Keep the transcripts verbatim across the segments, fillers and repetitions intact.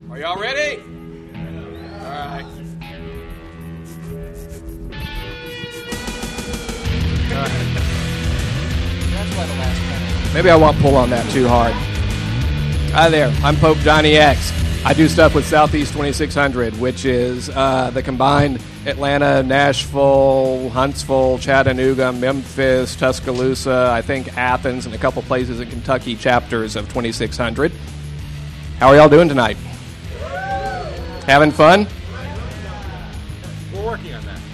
Are y'all ready? All right. That's why the last panel. Maybe I won't pull on that too hard. Hi there, I'm Pope Johnny X. I do stuff with Southeast twenty-six hundred, which is uh, the combined Atlanta, Nashville, Huntsville, Chattanooga, Memphis, Tuscaloosa, I think Athens, and a couple places in Kentucky chapters of twenty-six hundred. How are y'all doing tonight? Having fun? We're working on that.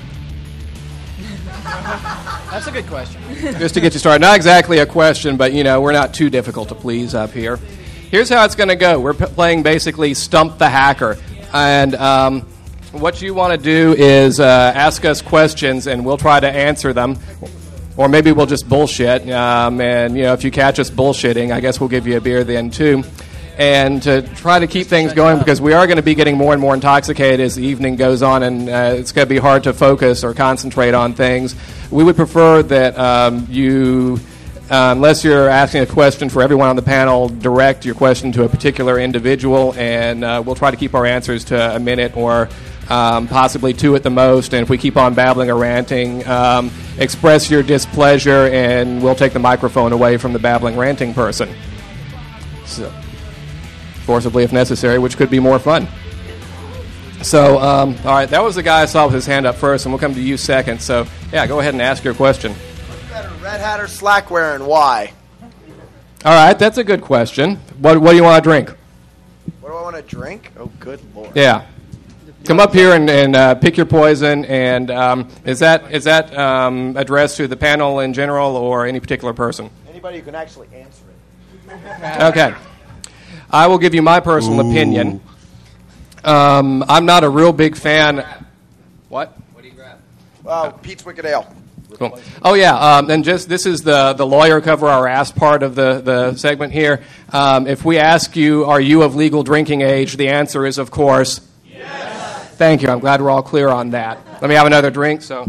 That's a good question. Just to get you started. Not exactly a question, but, you know, we're not too difficult to please up here. Here's how it's going to go. We're p- playing basically Stump the Hacker. And um, what you want to do is uh, ask us questions, and we'll try to answer them. Or maybe we'll just bullshit. Um, and, you know, if you catch us bullshitting, I guess we'll give you a beer then, too. And to try to keep things going, because we are going to be getting more and more intoxicated as the evening goes on, and uh, it's going to be hard to focus or concentrate on things. We would prefer that um, you, uh, unless you're asking a question for everyone on the panel, direct your question to a particular individual, and uh, we'll try to keep our answers to a minute or um, possibly two at the most. And if we keep on babbling or ranting, um, express your displeasure, and we'll take the microphone away from the babbling, ranting person. So. Forcibly if necessary, which could be more fun. So, um, all right, that was the guy I saw with his hand up first, and we'll come to you second. So, yeah, go ahead and ask your question. What's better, Red Hat or Slackware, and why? All right, that's a good question. What What do you want to drink? What do I want to drink? Oh, good Lord. Yeah. Come up here and, and uh, pick your poison. And um, is that is that um, addressed to the panel in general or any particular person? Anybody who can actually answer it. Okay. I will give you my personal Ooh. opinion. Um, I'm not a real big fan. What? What do you grab? Uh, Pete's Wicked Ale. Cool. Oh yeah, um, and just this is the the lawyer cover our ass part of the the segment here. Um, if we ask you, are you of legal drinking age? The answer is, of course, yes. Thank you. I'm glad we're all clear on that. Let me have another drink. So.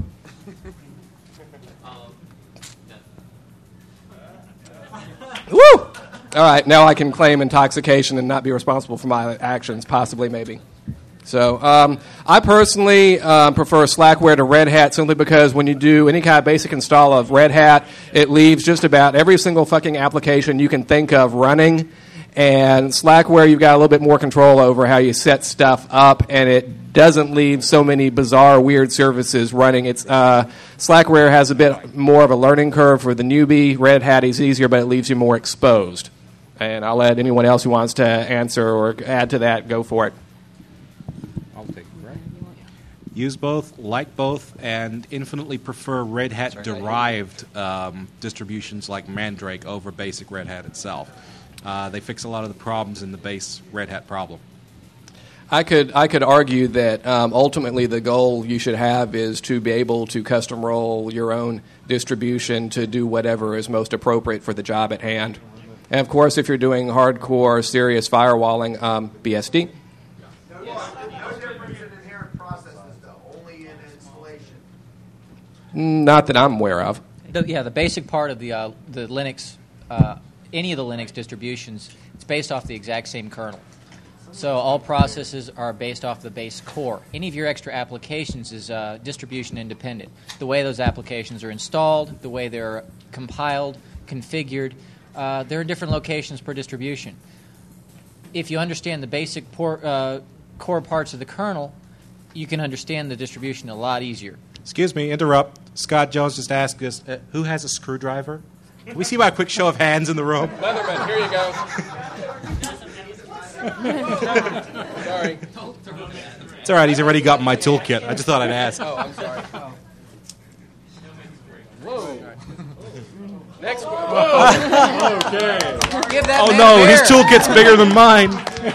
Woo! All right, now I can claim intoxication and not be responsible for my actions, possibly, maybe. So um, I personally uh, prefer Slackware to Red Hat simply because when you do any kind of basic install of Red Hat, it leaves just about every single fucking application you can think of running. And Slackware, you've got a little bit more control over how you set stuff up, and it doesn't leave so many bizarre, weird services running. It's uh, Slackware has a bit more of a learning curve for the newbie. Red Hat is easier, but it leaves you more exposed. And I'll let anyone else who wants to answer or add to that go for it. I'll take it, right? Use both, like both, and infinitely prefer Red Hat-derived um, distributions like Mandrake over basic Red Hat itself. Uh, they fix a lot of the problems in the base Red Hat problem. I could I could argue that um, ultimately the goal you should have is to be able to custom roll your own distribution to do whatever is most appropriate for the job at hand. And, of course, if you're doing hardcore, serious firewalling, um, B S D. No, no difference in inherent processes, though, only in installation. Not that I'm aware of. The, yeah, the basic part of the uh, the Linux, uh, any of the Linux distributions, it's based off the exact same kernel. So all processes are based off the base core. Any of your extra applications is uh, distribution independent. The way those applications are installed, the way they're compiled, configured, uh, they're in different locations per distribution. If you understand the basic por- uh, core parts of the kernel, you can understand the distribution a lot easier. Excuse me, interrupt. Scott Jones just asked us, uh, who has a screwdriver? Can we see by a quick show of hands in the room? Leatherman, here you go. Sorry. It's all right. He's already got my toolkit. I just thought I'd ask. Oh, I'm sorry. Oh. Whoa. Next one. Whoa. Okay. Give that oh, man no. a beer. His toolkit's bigger than mine.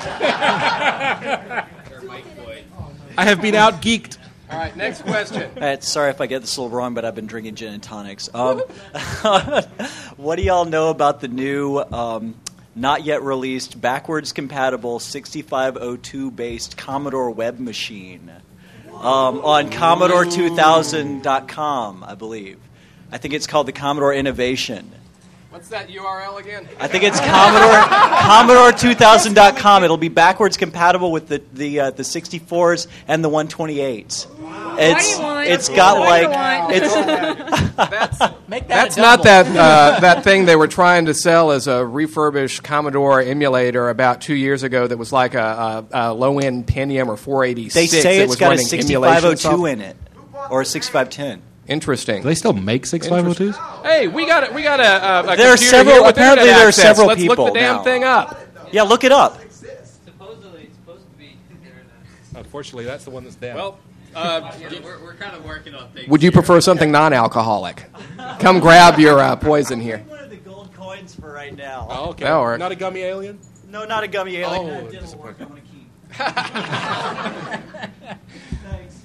I have been out-geeked. All right, next question. Uh, sorry if I get this a little wrong, but I've been drinking gin and tonics. Um, what do y'all know about the new, um, not yet released, backwards compatible sixty-five oh two based Commodore web machine um, on Commodore two thousand dot com, I believe. I think it's called the Commodore Innovation. What's that U R L again? I think it's Commodore Commodore two thousand dot com. It'll be backwards compatible with the the uh, the sixty-fours and the one twenty-eights. It's it's got like it's That's Make that that's a not double. that uh, that thing they were trying to sell as a refurbished Commodore emulator about two years ago. That was like a, a, a low end Pentium or four eighty-six. they say that it's was got a running sixty-five emulation oh two software. in it or a sixty-five ten. Interesting. Do they still make sixty-five oh twos? Hey, we got a, we got a, a, a There are computer several- here with apparently internet there are access. several Let's people look the damn now. thing up. Yeah, look it up. Supposedly, it's supposed to be internet. Unfortunately, that's the one that's down. Well, uh, We're, we're kind of working on things. would you prefer something non-alcoholic? Come grab your uh, poison here. One of the gold coins for right now. oh, okay. That'll work. Not a gummy alien? No, not a gummy alien. Oh, That didn't work. disappointing. I'm gonna keep. Thanks.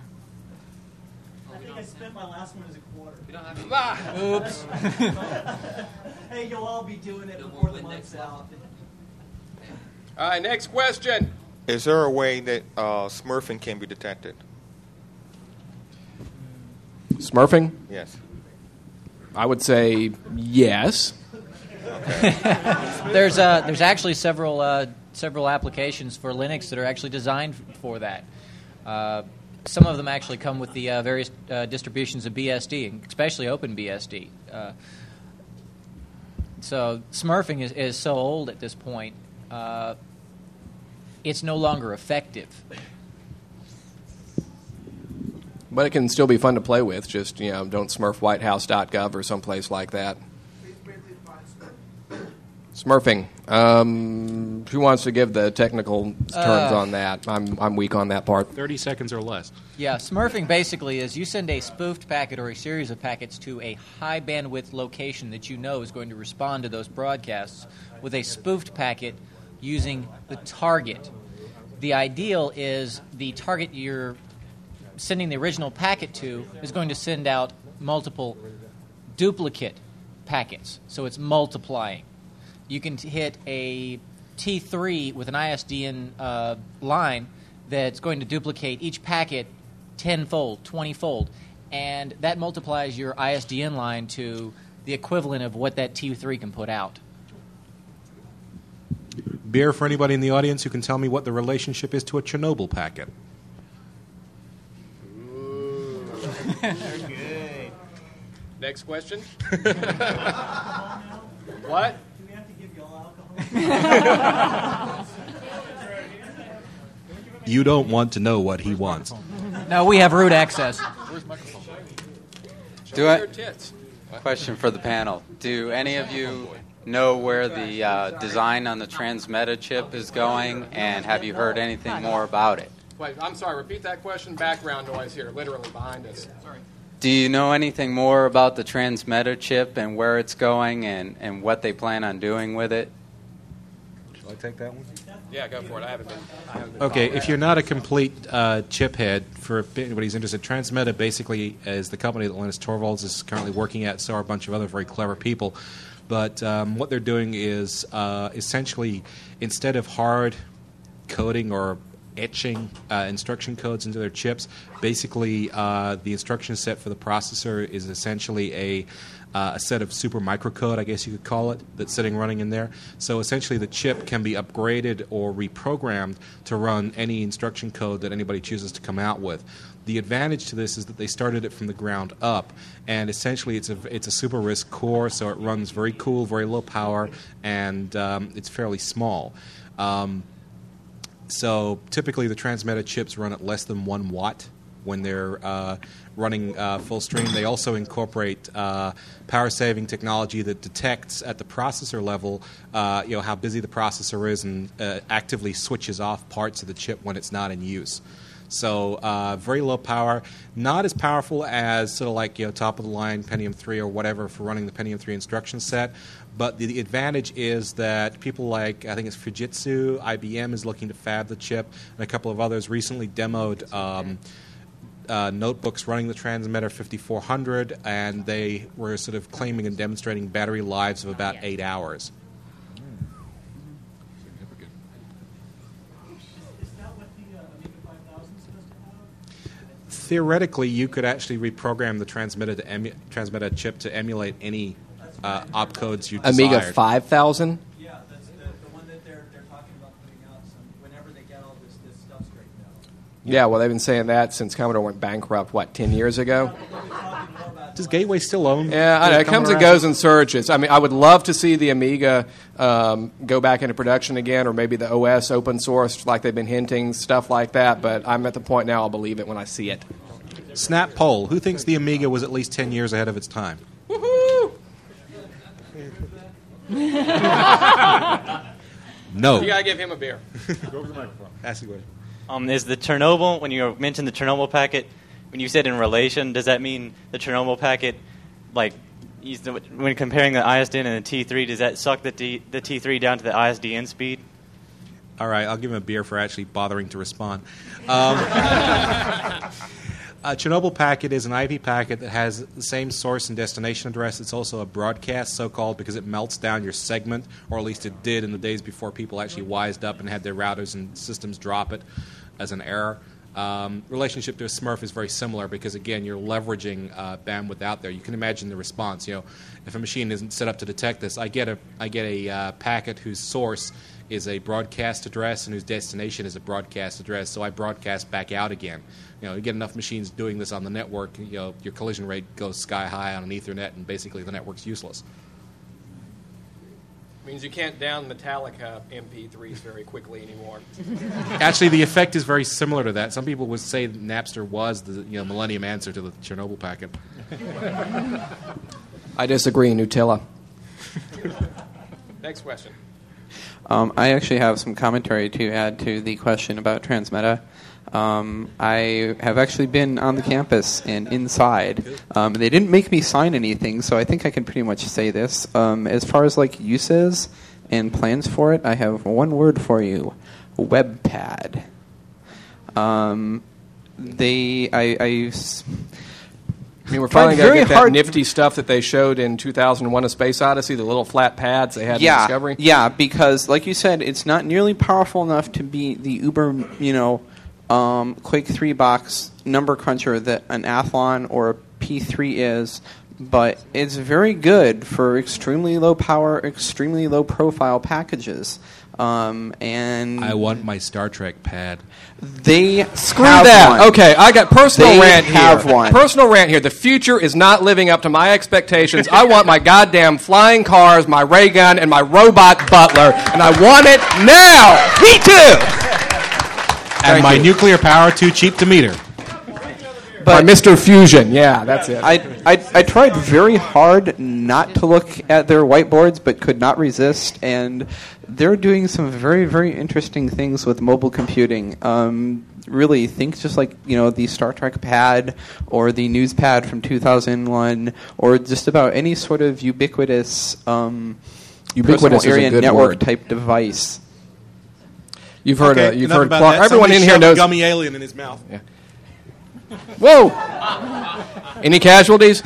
I think I spent my last one as a quarter. We don't have Ah, Oops. Hey, you'll all be doing it before the month's out. all right, next question. Is there a way that uh, smurfing can be detected? Smurfing? Yes. I would say yes. There's uh, there's actually several uh, several applications for Linux that are actually designed for that. Uh, some of them actually come with the uh, various uh, distributions of B S D, and especially OpenBSD. Uh, so smurfing is, is so old at this point, uh, it's no longer effective. But it can still be fun to play with. Just, you know, don't smurf whitehouse dot gov or someplace like that. Smurfing. Um, who wants to give the technical terms Uh, on that? I'm I'm weak on that part. thirty seconds or less. Yeah, smurfing basically is you send a spoofed packet or a series of packets to a high bandwidth location that you know is going to respond to those broadcasts with a spoofed packet using the target. The ideal is the target you're sending the original packet to is going to send out multiple duplicate packets, so it's multiplying. You can t- hit a T three with an I S D N uh, line that's going to duplicate each packet tenfold, twenty-fold, and that multiplies your I S D N line to the equivalent of what that T three can put out. Beer for anybody in the audience who can tell me what the relationship is to a Chernobyl packet. Next question. What? Do we have to give y'all alcohol? You don't want to know what he wants. No, we have root access. Do I, Your tits. question for the panel. Do any of you know where the uh, design on the Transmeta chip is going, and have you heard anything more about it? Wait, I'm sorry. Repeat that question. Background noise here, literally behind us. Sorry. Do you know anything more about the Transmeta chip and where it's going and, and what they plan on doing with it? Shall I take that one? Yeah, go for it. I haven't been. I haven't been Okay, following if that. you're not a complete uh, chip head, for anybody who's interested, Transmeta basically is the company that Linus Torvalds is currently working at, so are a bunch of other very clever people. But um, what they're doing is uh, essentially, instead of hard coding or etching uh, instruction codes into their chips, basically uh, the instruction set for the processor is essentially a Uh, a set of super microcode, I guess you could call it, that's sitting running in there. So essentially the chip can be upgraded or reprogrammed to run any instruction code that anybody chooses to come out with. The advantage to this is that they started it from the ground up, and essentially it's a, it's a super RISC core, so it runs very cool, very low power, and um, it's fairly small. Um, so typically the Transmeta chips run at less than one watt when they're uh, running uh, full stream. They also incorporate uh, power-saving technology that detects at the processor level, uh, you know, how busy the processor is, and uh, actively switches off parts of the chip when it's not in use. So uh, very low power, not as powerful as sort of like, you know, top-of-the-line Pentium three or whatever for running the Pentium three instruction set. But the, the advantage is that people like, I think it's Fujitsu, I B M is looking to fab the chip, and a couple of others recently demoed um, Uh, notebooks running the Transmeta fifty-four hundred, and they were sort of claiming and demonstrating battery lives of about eight hours. Is that what the uh, Amiga five thousand is supposed to have? Theoretically, you could actually reprogram the Transmeta to emu- Transmeta chip to emulate any uh, opcodes you Amiga desired. five thousand? Yeah, that's the, the one that they're, they're talking about putting out some, whenever they get all this, this stuff straightened out. Yeah, well, they've been saying that since Commodore went bankrupt, what, ten years ago? Does Gateway still own? Yeah, I know. It comes and goes in surges. I mean, I would love to see the Amiga um, go back into production again, or maybe the O S open source, like they've been hinting, stuff like that. But I'm at the point now I'll believe it when I see it. Snap poll. Who thinks the Amiga was at least ten years ahead of its time? Woohoo! No. You gotta give him a beer. Go over the microphone. Ask you Um, is the Chernobyl, when you mentioned the Chernobyl packet, when you said in relation, does that mean the Chernobyl packet, like, when comparing the I S D N and the T three, does that suck the, T, the T three down to the I S D N speed? All right, I'll give him a beer for actually bothering to respond. Um, a Chernobyl packet is an I P packet that has the same source and destination address. It's also a broadcast, so-called, because it melts down your segment, or at least it did in the days before people actually wised up and had their routers and systems drop it as an error. Um, relationship to a Smurf is very similar because, again, you're leveraging uh, bandwidth out there. You can imagine the response. You know, if a machine isn't set up to detect this, I get a I get a uh, packet whose source is a broadcast address and whose destination is a broadcast address, so I broadcast back out again. You know, you get enough machines doing this on the network, you know, your collision rate goes sky high on an Ethernet, and basically the network's useless. Means you can't down Metallica M P threes very quickly anymore. Actually, the effect is very similar to that. Some people would say that Napster was the you know Millennium answer to the Chernobyl packet. I disagree, Nutella. Next question. Um, I actually have some commentary to add to the question about Transmeta. Um, I have actually been on the campus and inside. Um, they didn't make me sign anything, so I think I can pretty much say this. Um, as far as like uses and plans for it, I have one word for you: WebPad. Um, they, I. I I mean, we're finally going to get that hard nifty stuff that they showed in two thousand one: A Space Odyssey, the little flat pads they had yeah, in Discovery. Yeah, because like you said, it's not nearly powerful enough to be the uber, you know, um, Quake three box number cruncher that an Athlon or a P three is, but it's very good for extremely low power, extremely low profile packages. Um, and I want my Star Trek pad. They Screw have that. one. Okay, I got personal They rant have here. one. Personal rant here. The future is not living up to my expectations. I want my goddamn flying cars, my ray gun, and my robot butler, and I want it now. Me too. And Thank my you. nuclear power too cheap to meter. By Mister Fusion. Yeah, that's it. I, I I tried very hard not to look at their whiteboards, but could not resist, and they're doing some very, very interesting things with mobile computing. Um, really, think just like, you know, the Star Trek pad or the News pad from two thousand one, or just about any sort of ubiquitous, um, Ubiquitous is a area good network word. type device. You've heard. Okay, uh, you've enough heard. about Clark. that. Everyone Somebody in here shoved a knows. gummy alien in his mouth. Yeah. Whoa! Any casualties?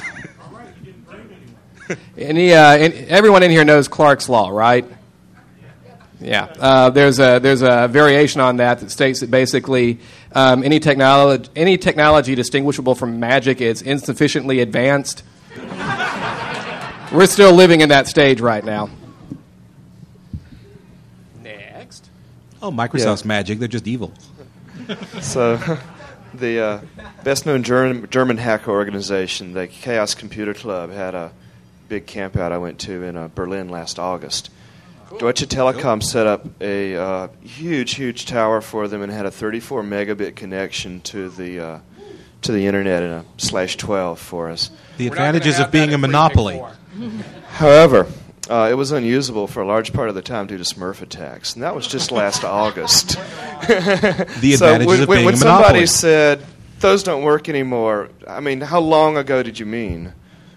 Any? Uh, in, everyone in here knows Clark's law, right? Yeah. Uh, there's a there's a variation on that that states that basically um, any technology any technology distinguishable from magic is insufficiently advanced. We're still living in that stage right now. Next. Oh, Microsoft's Yeah. magic. They're just evil. So, the uh, best-known German, German hacker organization, the Chaos Computer Club, had a big campout I went to in uh, Berlin last August. Deutsche Telekom set up a uh, huge, huge tower for them and had a thirty-four megabit connection to the uh, to the internet in a slash twelve for us. The advantages of being a monopoly. However, uh, it was unusable for a large part of the time due to Smurf attacks, and that was just last August. The so advantages when, of when, being when a somebody monopoly. said those don't work anymore, I mean, how long ago did you mean?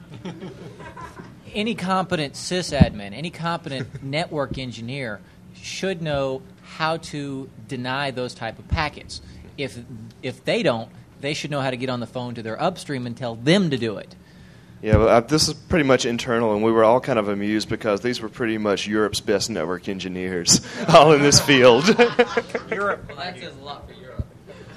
Any competent sysadmin, any competent network engineer should know how to deny those type of packets. If if they don't, they should know how to get on the phone to their upstream and tell them to do it. Yeah, well, uh, this is pretty much internal, and we were all kind of amused because these were pretty much Europe's best network engineers, all in this field. Europe. Well, that says a lot for Europe.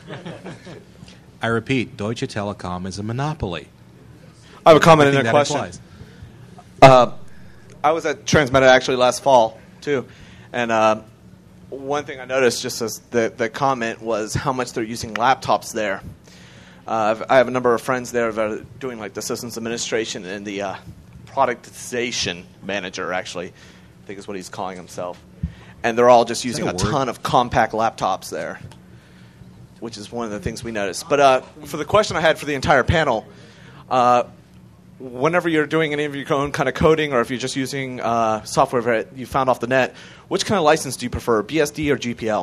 I repeat, Deutsche Telekom is a monopoly. I have a comment I in think that that question. applies. Uh, I was at Transmeta actually last fall too, and uh, one thing I noticed just as the the comment was how much they're using laptops there. Uh, I've, I have a number of friends there that are doing like the systems administration and the uh, productization manager, actually, I think is what he's calling himself. And they're all just using a, a ton of compact laptops there, which is one of the things we noticed. But uh, for the question I had for the entire panel, uh, whenever you're doing any of your own kind of coding or if you're just using uh, software that you found off the net, which kind of license do you prefer, B S D or G P L?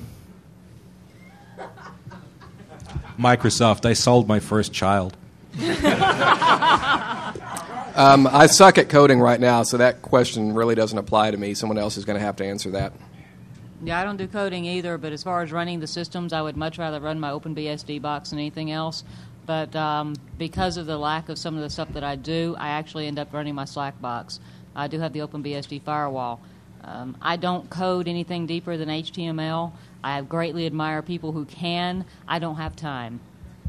Microsoft. I sold my first child. um, I suck at coding right now, so that question really doesn't apply to me. Someone else is going to have to answer that. Yeah, I don't do coding either, but as far as running the systems, I would much rather run my OpenBSD box than anything else. But um, because of the lack of some of the stuff that I do, I actually end up running my Slack box. I do have the OpenBSD firewall. Um, I don't code anything deeper than H T M L. I greatly admire people who can. I don't have time.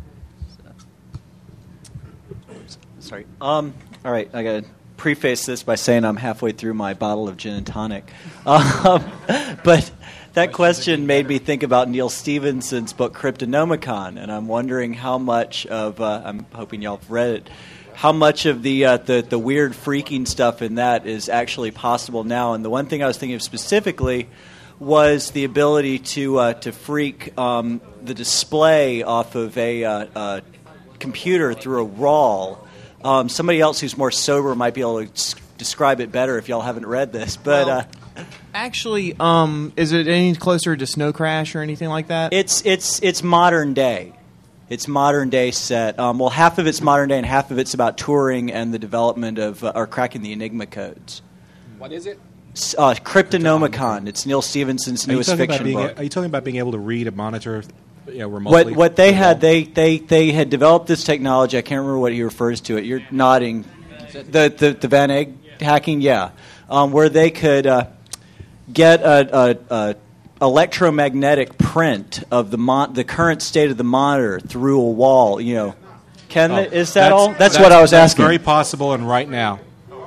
So. Sorry. Um, all right, I got to preface this by saying I'm halfway through my bottle of gin and tonic. Um, but that question made me think about Neil Stephenson's book Cryptonomicon, and I'm wondering how much of, uh, I'm hoping y'all have read it, how much of the, uh, the the weird freaking stuff in that is actually possible now. And the one thing I was thinking of specifically was the ability to uh, to freak um, the display off of a uh, uh, computer through a R A L. Um, somebody else who's more sober might be able to s- describe it better if y'all haven't read this. But well, uh, actually, um, is it any closer to Snow Crash or anything like that? It's it's it's modern day. It's modern day set. Um, well, half of it's modern day, and half of it's about Turing and the development of uh, or cracking the Enigma codes. What is it? Uh, Cryptonomicon. It's Neil Stephenson's Are you newest talking about fiction being book. a- Are you talking about being able to read a monitor, you know, remotely? What what they had they, they they had developed this technology. I can't remember what he refers to it. You're nodding. The the, the Van Egg hacking, yeah, um, where they could uh, get a, a, a electromagnetic print of the mon- the current state of the monitor through a wall. You know, can Oh, they, is that that's, all? That's, that's what I was that's asking. Very possible, and right now.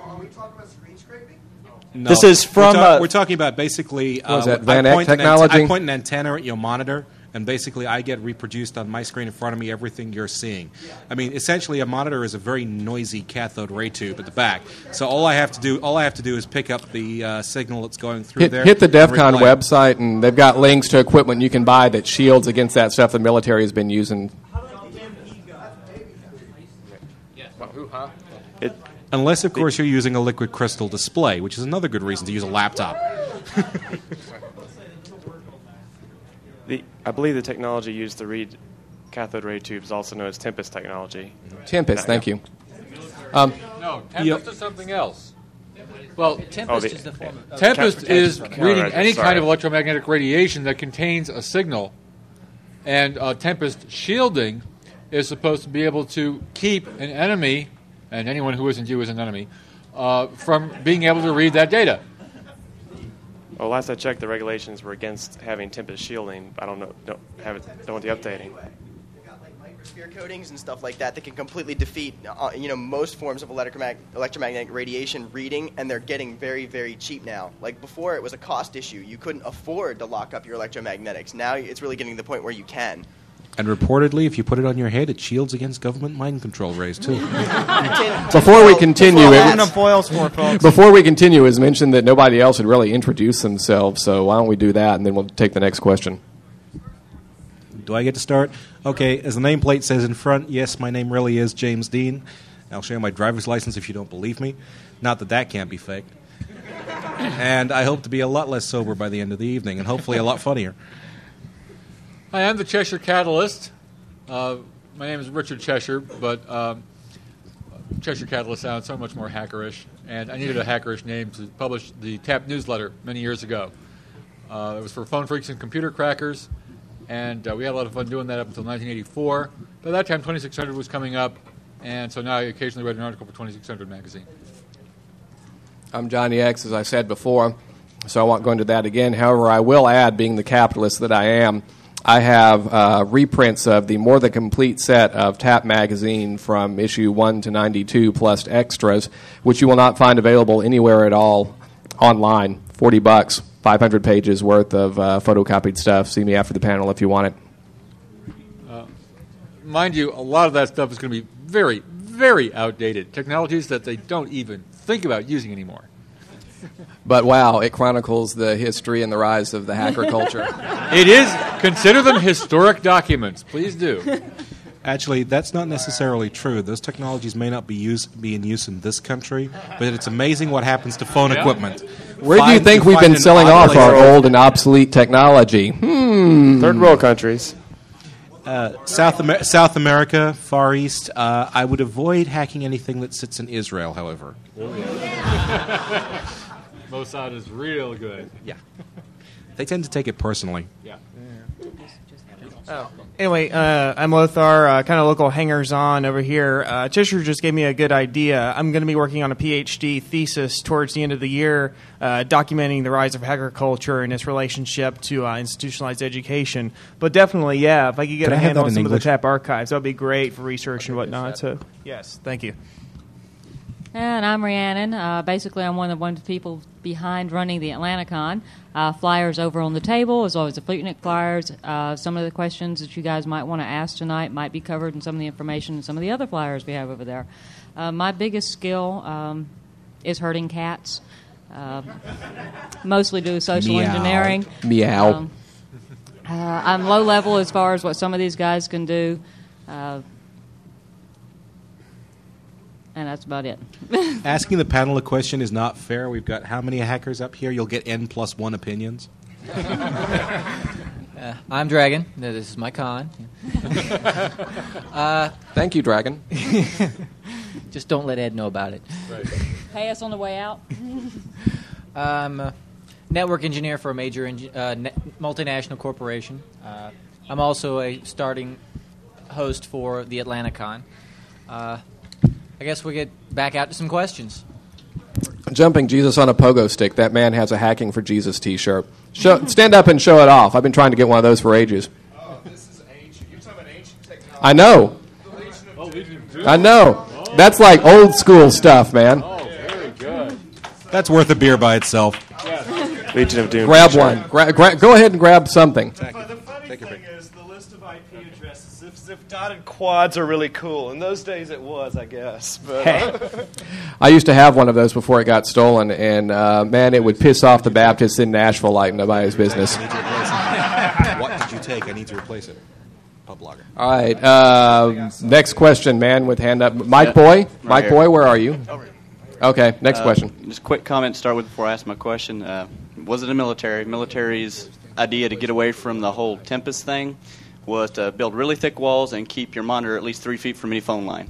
No. This is from, We're, ta- uh, we're talking about basically. What is uh, that, Van I Eck point an ante- technology? I point an antenna at your monitor, and basically I get reproduced on my screen in front of me everything you're seeing. I mean, essentially, a monitor is a very noisy cathode ray tube at the back. So all I have to do, all I have to do, is pick up the uh, signal that's going through Hit, there. hit the and DEF CON replay it. website, and they've got links to equipment you can buy that shields against that stuff the military has been using. It, unless, of course, you're using a liquid crystal display, which is another good reason to use a laptop. the, I believe the technology used to read cathode ray tubes is also known as Tempest technology. Tempest, thank you. Um, no, Tempest is something else. Well, Tempest Oh, the- is the form of... Tempest Ca- is ca- reading ca- any sorry. kind of electromagnetic radiation that contains a signal. And uh, Tempest shielding is supposed to be able to keep an enemy, and anyone who isn't you is an enemy, uh, from being able to read that data. Well, last I checked, the regulations were against having Tempest shielding. I don't know, don't have it, don't want the updating. Microsphere coatings and stuff like that that can completely defeat, uh, you know, most forms of electromag- electromagnetic radiation reading, and they're getting very, very cheap now. Like before, it was a cost issue. You couldn't afford to lock up your electromagnetics. Now it's really getting to the point where you can. And reportedly, if you put it on your head, it shields against government mind control rays, too. Before we continue, That's what it, aluminum foil's for, folks. before we continue, it was mentioned that nobody else had really introduced themselves, so why don't we do that, and then we'll take the next question. Do I get to start? Okay, as the nameplate says in front, yes, my name really is James Dean. I'll show you my driver's license if you don't believe me. Not that that can't be faked. And I hope to be a lot less sober by the end of the evening, and hopefully a lot funnier. I am the Cheshire Catalyst. Uh, my name is Richard Cheshire, but um, Cheshire Catalyst sounds so much more hackerish, and I needed a hackerish name to publish the T A P newsletter many years ago. Uh, it was for phone freaks and computer crackers, and uh, we had a lot of fun doing that up until nineteen eighty-four. By that time, twenty-six hundred was coming up, and so now I occasionally write an article for twenty-six hundred magazine. I'm Johnny X, as I said before, so I won't go into that again. However, I will add, being the capitalist that I am, I have uh, reprints of the more than complete set of Tap Magazine from issue one to ninety-two plus extras, which you will not find available anywhere at all online. forty bucks, five hundred pages worth of uh, photocopied stuff. See me after the panel if you want it. Uh, mind you, a lot of that stuff is going to be very, very outdated. Technologies that they don't even think about using anymore. But wow, it chronicles the history and the rise of the hacker culture. It is. Consider them historic documents. Please do. Actually, that's not necessarily true. Those technologies may not be use, be in use in this country, but it's amazing what happens to phone Yeah. equipment. Where do you Find- think we've find been an selling off our oddly- old and obsolete technology? Hmm. Third world countries. Uh, South, Amer- South America, Far East. Uh, I would avoid hacking anything that sits in Israel, however. Mossad is real good. Yeah. They tend to take it personally. Yeah. Oh. Anyway, uh, I'm Lothar, uh, kind of local hangers-on over here. Uh, Cheshire just gave me a good idea. I'm going to be working on a PhD thesis towards the end of the year, uh, documenting the rise of hacker culture and its relationship to uh, institutionalized education. But definitely, yeah, if I could get Could a I have handle that on in some English? of the TAP archives, that would be great for research and whatnot. So, yes, thank you. And I'm Rhiannon. Uh, basically, I'm one of the one of the people behind running the AtlantaCon. Uh, flyers over on the table, as well as the Fleetnik flyers. Uh, some of the questions that you guys might want to ask tonight might be covered in some of the information and some of the other flyers we have over there. Uh, my biggest skill um, is herding cats. Uh, mostly do social Meow. engineering. Meow. Um, uh, I'm low level as far as what some of these guys can do. Uh, And that's about it. Asking the panel a question is not fair. We've got how many hackers up here? You'll get N plus one opinions. Uh, I'm Dragon. No, This is my con. uh, Thank you, Dragon. Just don't let Ed know about it. Right. Pay us on the way out. I'm a network engineer for a major engi- uh, ne- multinational corporation. Uh, I'm also a starting host for the AtlantaCon. Uh, I guess we get back out to some questions. Jumping Jesus on a pogo stick. That man has a Hacking for Jesus T-shirt. Show, stand up and show it off. I've been trying to get one of those for ages. Oh, this is ancient. You're talking about ancient technology. I know. Oh, Legion of Doom. I know. That's like old school stuff, man. Oh, very good. That's worth a beer by itself. Legion of Doom. Grab t-shirt. one. Gra- gra- go ahead and grab something. But the funny thing is, the list of I P addresses, if, if dotted quads are really cool. In those days it was, I guess. But, uh, I used to have one of those before it got stolen, and uh, man, it would piss off the Baptists in Nashville like nobody's business. What did you take? I need to replace it. PubLogger. All right. Uh, next question, man, with hand up. Mike Boy? Mike here. Boy, where are you? Okay, next Uh, question. Just a quick comment to start with before I ask my question. Uh, was it the military? Military's idea to get away from the whole Tempest thing was to build really thick walls and keep your monitor at least three feet from any phone line.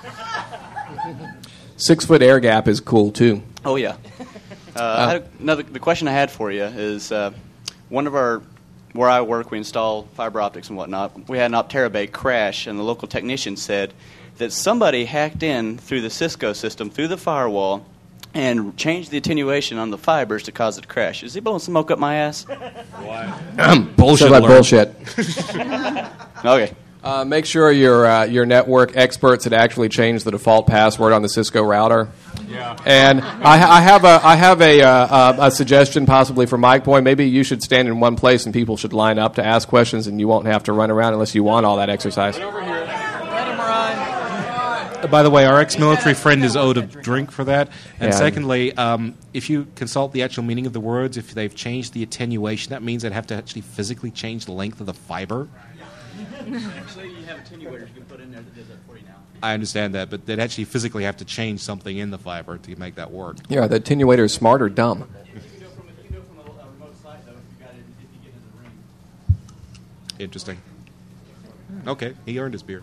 Six-foot air gap is cool, too. Oh, yeah. Uh, I had another, the question I had for you is uh, one of our, where I work, we install fiber optics and whatnot. We had an Optera Bay crash, and the local technician said that somebody hacked in through the Cisco system, through the firewall, and changed the attenuation on the fibers to cause it to crash. Is he blowing smoke up my ass? Bullshit. alert. Bullshit. Okay. Uh, make sure your uh, your network experts had actually changed the default password on the Cisco router. Yeah. And I, I have a I have a, uh, a suggestion possibly for Mike Boy. Maybe you should stand in one place and people should line up to ask questions, and you won't have to run around unless you want all that exercise. By the way, our ex-military friend is owed a drink for that. And Yeah. secondly, um, if you consult the actual meaning of the words, if they've changed the attenuation, that means they'd have to actually physically change the length of the fiber. Actually, you have attenuators you can put in there that does that for you now. I understand that, but they'd actually physically have to change something in the fiber to make that work. Yeah, the attenuator is smart or dumb. Interesting. Okay, he earned his beer.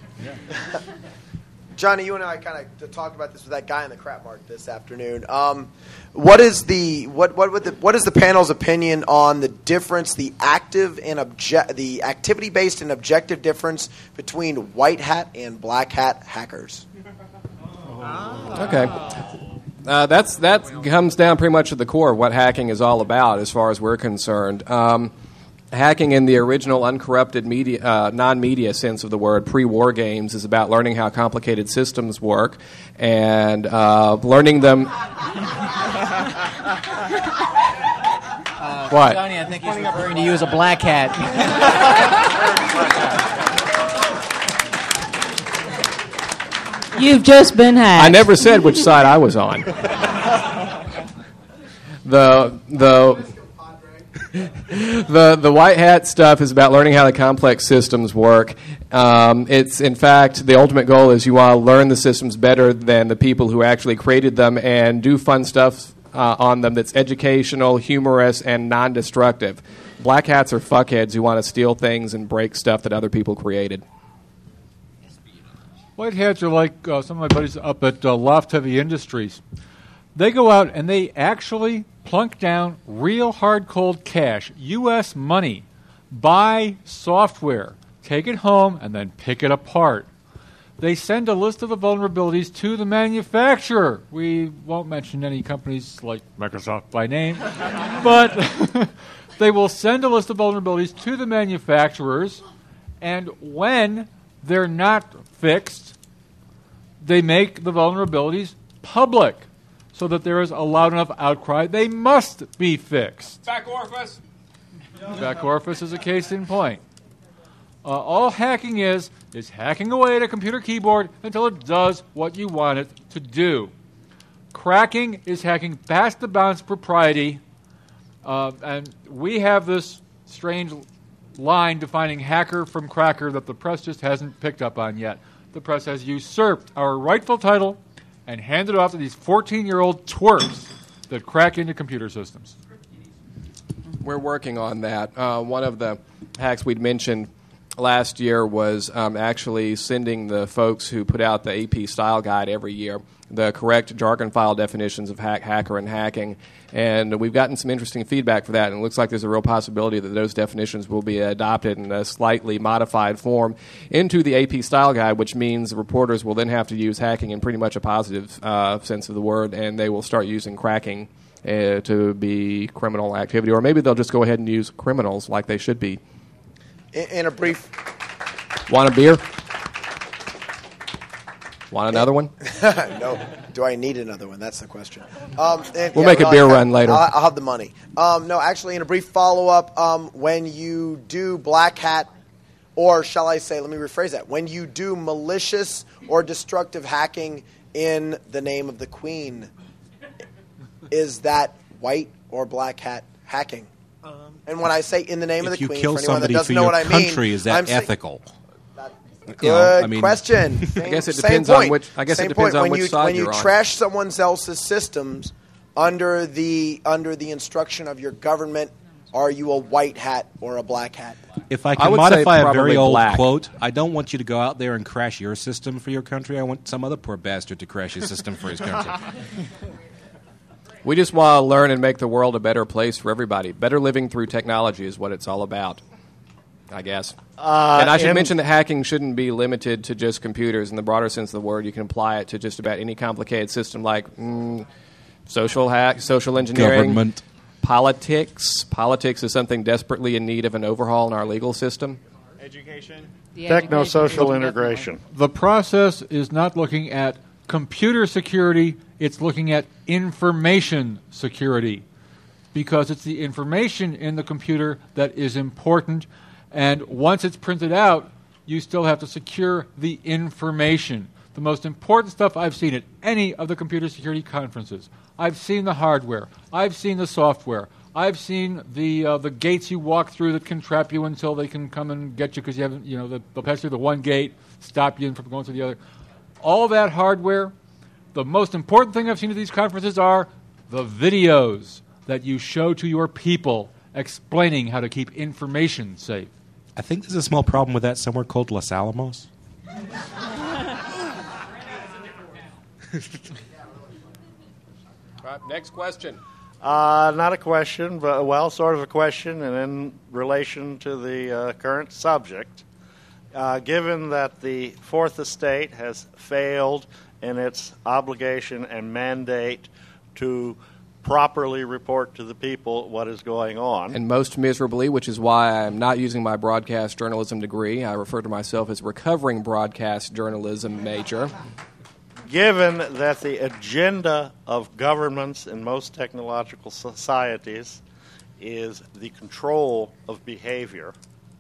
Johnny, you and I kind of talked about this with that guy in the crap mart this afternoon. Um, what is the what what would the what is the panel's opinion on the difference, the active and obje- the activity based and objective difference between white hat and black hat hackers? Okay. Uh, that's that comes down pretty much to the core of what hacking is all about, as far as we're concerned. Um, hacking in the original uncorrupted media, uh, non-media sense of the word, pre-war games, is about learning how complicated systems work and uh, learning them. Uh, What? Johnny, I think he's referring to you as a black hat. You've just been hacked. I never said which side I was on. The the the the white hat stuff is about learning how the complex systems work. Um, it's in fact the ultimate goal is you want to learn the systems better than the people who actually created them and do fun stuff uh, on them that's educational, humorous, and non-destructive. Black hats are fuckheads who want to steal things and break stuff that other people created. White hats are like uh, some of my buddies up at uh, Loft Heavy Industries. They go out and they actually plunk down real hard cold cash, U S money, buy software, take it home, and then pick it apart. They send a list of the vulnerabilities to the manufacturer. We won't mention any companies like Microsoft by name, but they will send a list of vulnerabilities to the manufacturers, and when they're not fixed, they make the vulnerabilities public so that there is a loud enough outcry. They must be fixed. Back orifice. Back orifice is a case in point. Uh, all hacking is is hacking away at a computer keyboard until it does what you want it to do. Cracking is hacking past the bounds of propriety, uh, and we have this strange line defining hacker from cracker that the press just hasn't picked up on yet. The press has usurped our rightful title and handed it off to these fourteen-year-old twerps that crack into computer systems. We're working on that. Uh, one of the hacks we'd mentioned last year was um, actually sending the folks who put out the A P style guide every year the correct jargon file definitions of hack, hacker, and hacking. And we've gotten some interesting feedback for that, and it looks like there's a real possibility that those definitions will be adopted in a slightly modified form into the A P style guide, which means reporters will then have to use hacking in pretty much a positive uh, sense of the word, and they will start using cracking uh, to be criminal activity. Or maybe they'll just go ahead and use criminals like they should be. In, in a brief... Want a beer? Want another one? No. Do I need another one? That's the question. Um, and, we'll yeah, make no, a beer I, run later. I'll, I'll have the money. Um, no, actually, in a brief follow-up, um, when you do black hat, or shall I say, let me rephrase that, when you do malicious or destructive hacking in the name of the Queen, is that white or black hat hacking? Um, and when I say in the name if of the you Queen, kill for anyone that somebody doesn't for know your what I mean, country, is that I'm ethical? Saying, Good You know, I mean- question. I Same- guess it same depends on point. which- I guess it Same depends point. on when which you, side when you you're on. trash someone else's systems under the under the instruction of your government, are you a white hat or a black hat? If I I can would say modify a probably very old black. quote, I don't want you to go out there and crash your system for your country. I want some other poor bastard to crash his system for his country. We just want to learn and make the world a better place for everybody. Better living through technology is what it's all about, I guess. Uh, and I should and- mention that hacking shouldn't be limited to just computers. In the broader sense of the word, you can apply it to just about any complicated system like mm, social hack, social engineering, Government. politics. Politics is something desperately in need of an overhaul in our legal system. Education. Techno-social integration. The process is not looking at computer security, it's looking at information security, because it's the information in the computer that is important, and once it's printed out, you still have to secure the information. The most important stuff I've seen at any of the computer security conferences, I've seen the hardware, I've seen the software, I've seen the uh, the gates you walk through that can trap you until they can come and get you because you haven't, you know, the, they'll pass through the one gate, stop you from going to the other. All that hardware, the most important thing I've seen at these conferences are the videos that you show to your people explaining how to keep information safe. I think there's a small problem with that somewhere called Los Alamos. All right, next question. Uh, not a question, but, well, sort of a question, and in relation to the uh, current subject. Uh, given that the Fourth Estate has failed in its obligation and mandate to properly report to the people what is going on. And most miserably, which is why I'm not using my broadcast journalism degree. I refer to myself as recovering broadcast journalism major. Given that the agenda of governments in most technological societies is the control of behavior,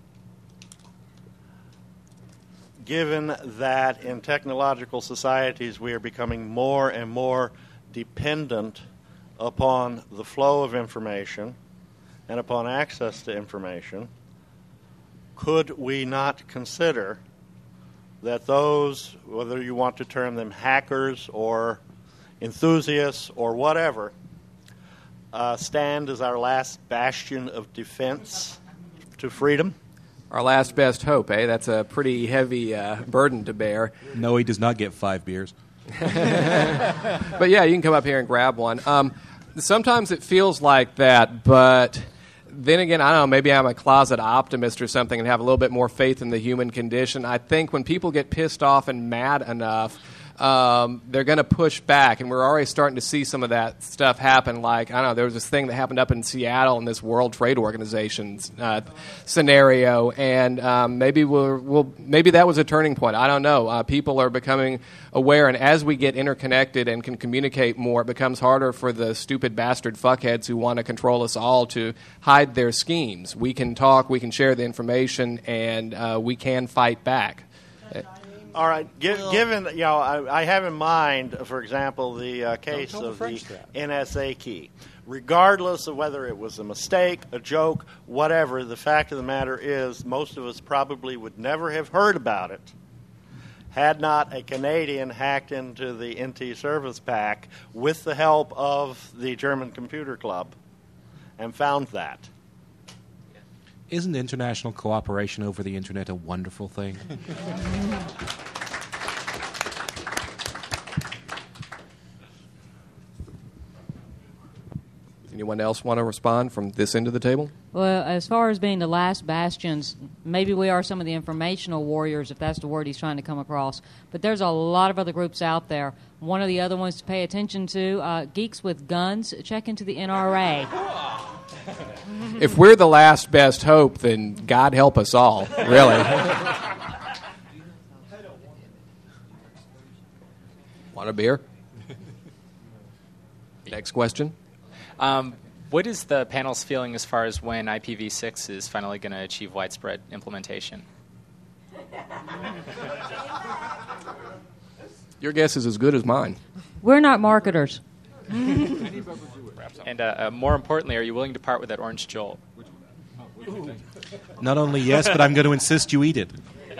given that in technological societies we are becoming more and more dependent upon the flow of information and upon access to information, could we not consider that those, whether you want to term them hackers or enthusiasts or whatever, uh, stand as our last bastion of defense to freedom? Our last best hope, eh? That's a pretty heavy uh, burden to bear. No, he does not get five beers. But yeah, you can come up here and grab one. Um, sometimes it feels like that, but then again, I don't know, maybe I'm a closet optimist or something and have a little bit more faith in the human condition. I think when people get pissed off and mad enough, um, they're going to push back, and we're already starting to see some of that stuff happen. Like, I don't know, there was this thing that happened up in Seattle in this World Trade Organization uh, scenario, and um, maybe we'll, we'll maybe that was a turning point. I don't know. Uh, people are becoming aware, and as we get interconnected and can communicate more, it becomes harder for the stupid bastard fuckheads who want to control us all to hide their schemes. We can talk, we can share the information, and uh, we can fight back. All right. Gi- given, you know, I, I have in mind, for example, the uh, case Don't tell of the the French that. N S A key. Regardless of whether it was a mistake, a joke, whatever, the fact of the matter is most of us probably would never have heard about it had not a Canadian hacked into the N T Service Pack with the help of the German Computer Club and found that. Isn't international cooperation over the internet a wonderful thing? Anyone else want to respond from this end of the table? Well, as far as being the last bastions, maybe we are some of the informational warriors, if that's the word he's trying to come across. But there's a lot of other groups out there. One of the other ones to pay attention to, uh, Geeks with Guns, check into the N R A. If we're the last best hope, then God help us all, really. Want a beer? Next question. Um, what is the panel's feeling as far as when I P v six is finally going to achieve widespread implementation? Your guess is as good as mine. We're not marketers. And uh, uh, more importantly, are you willing to part with that orange Jolt? Not only yes, but I'm going to insist you eat it.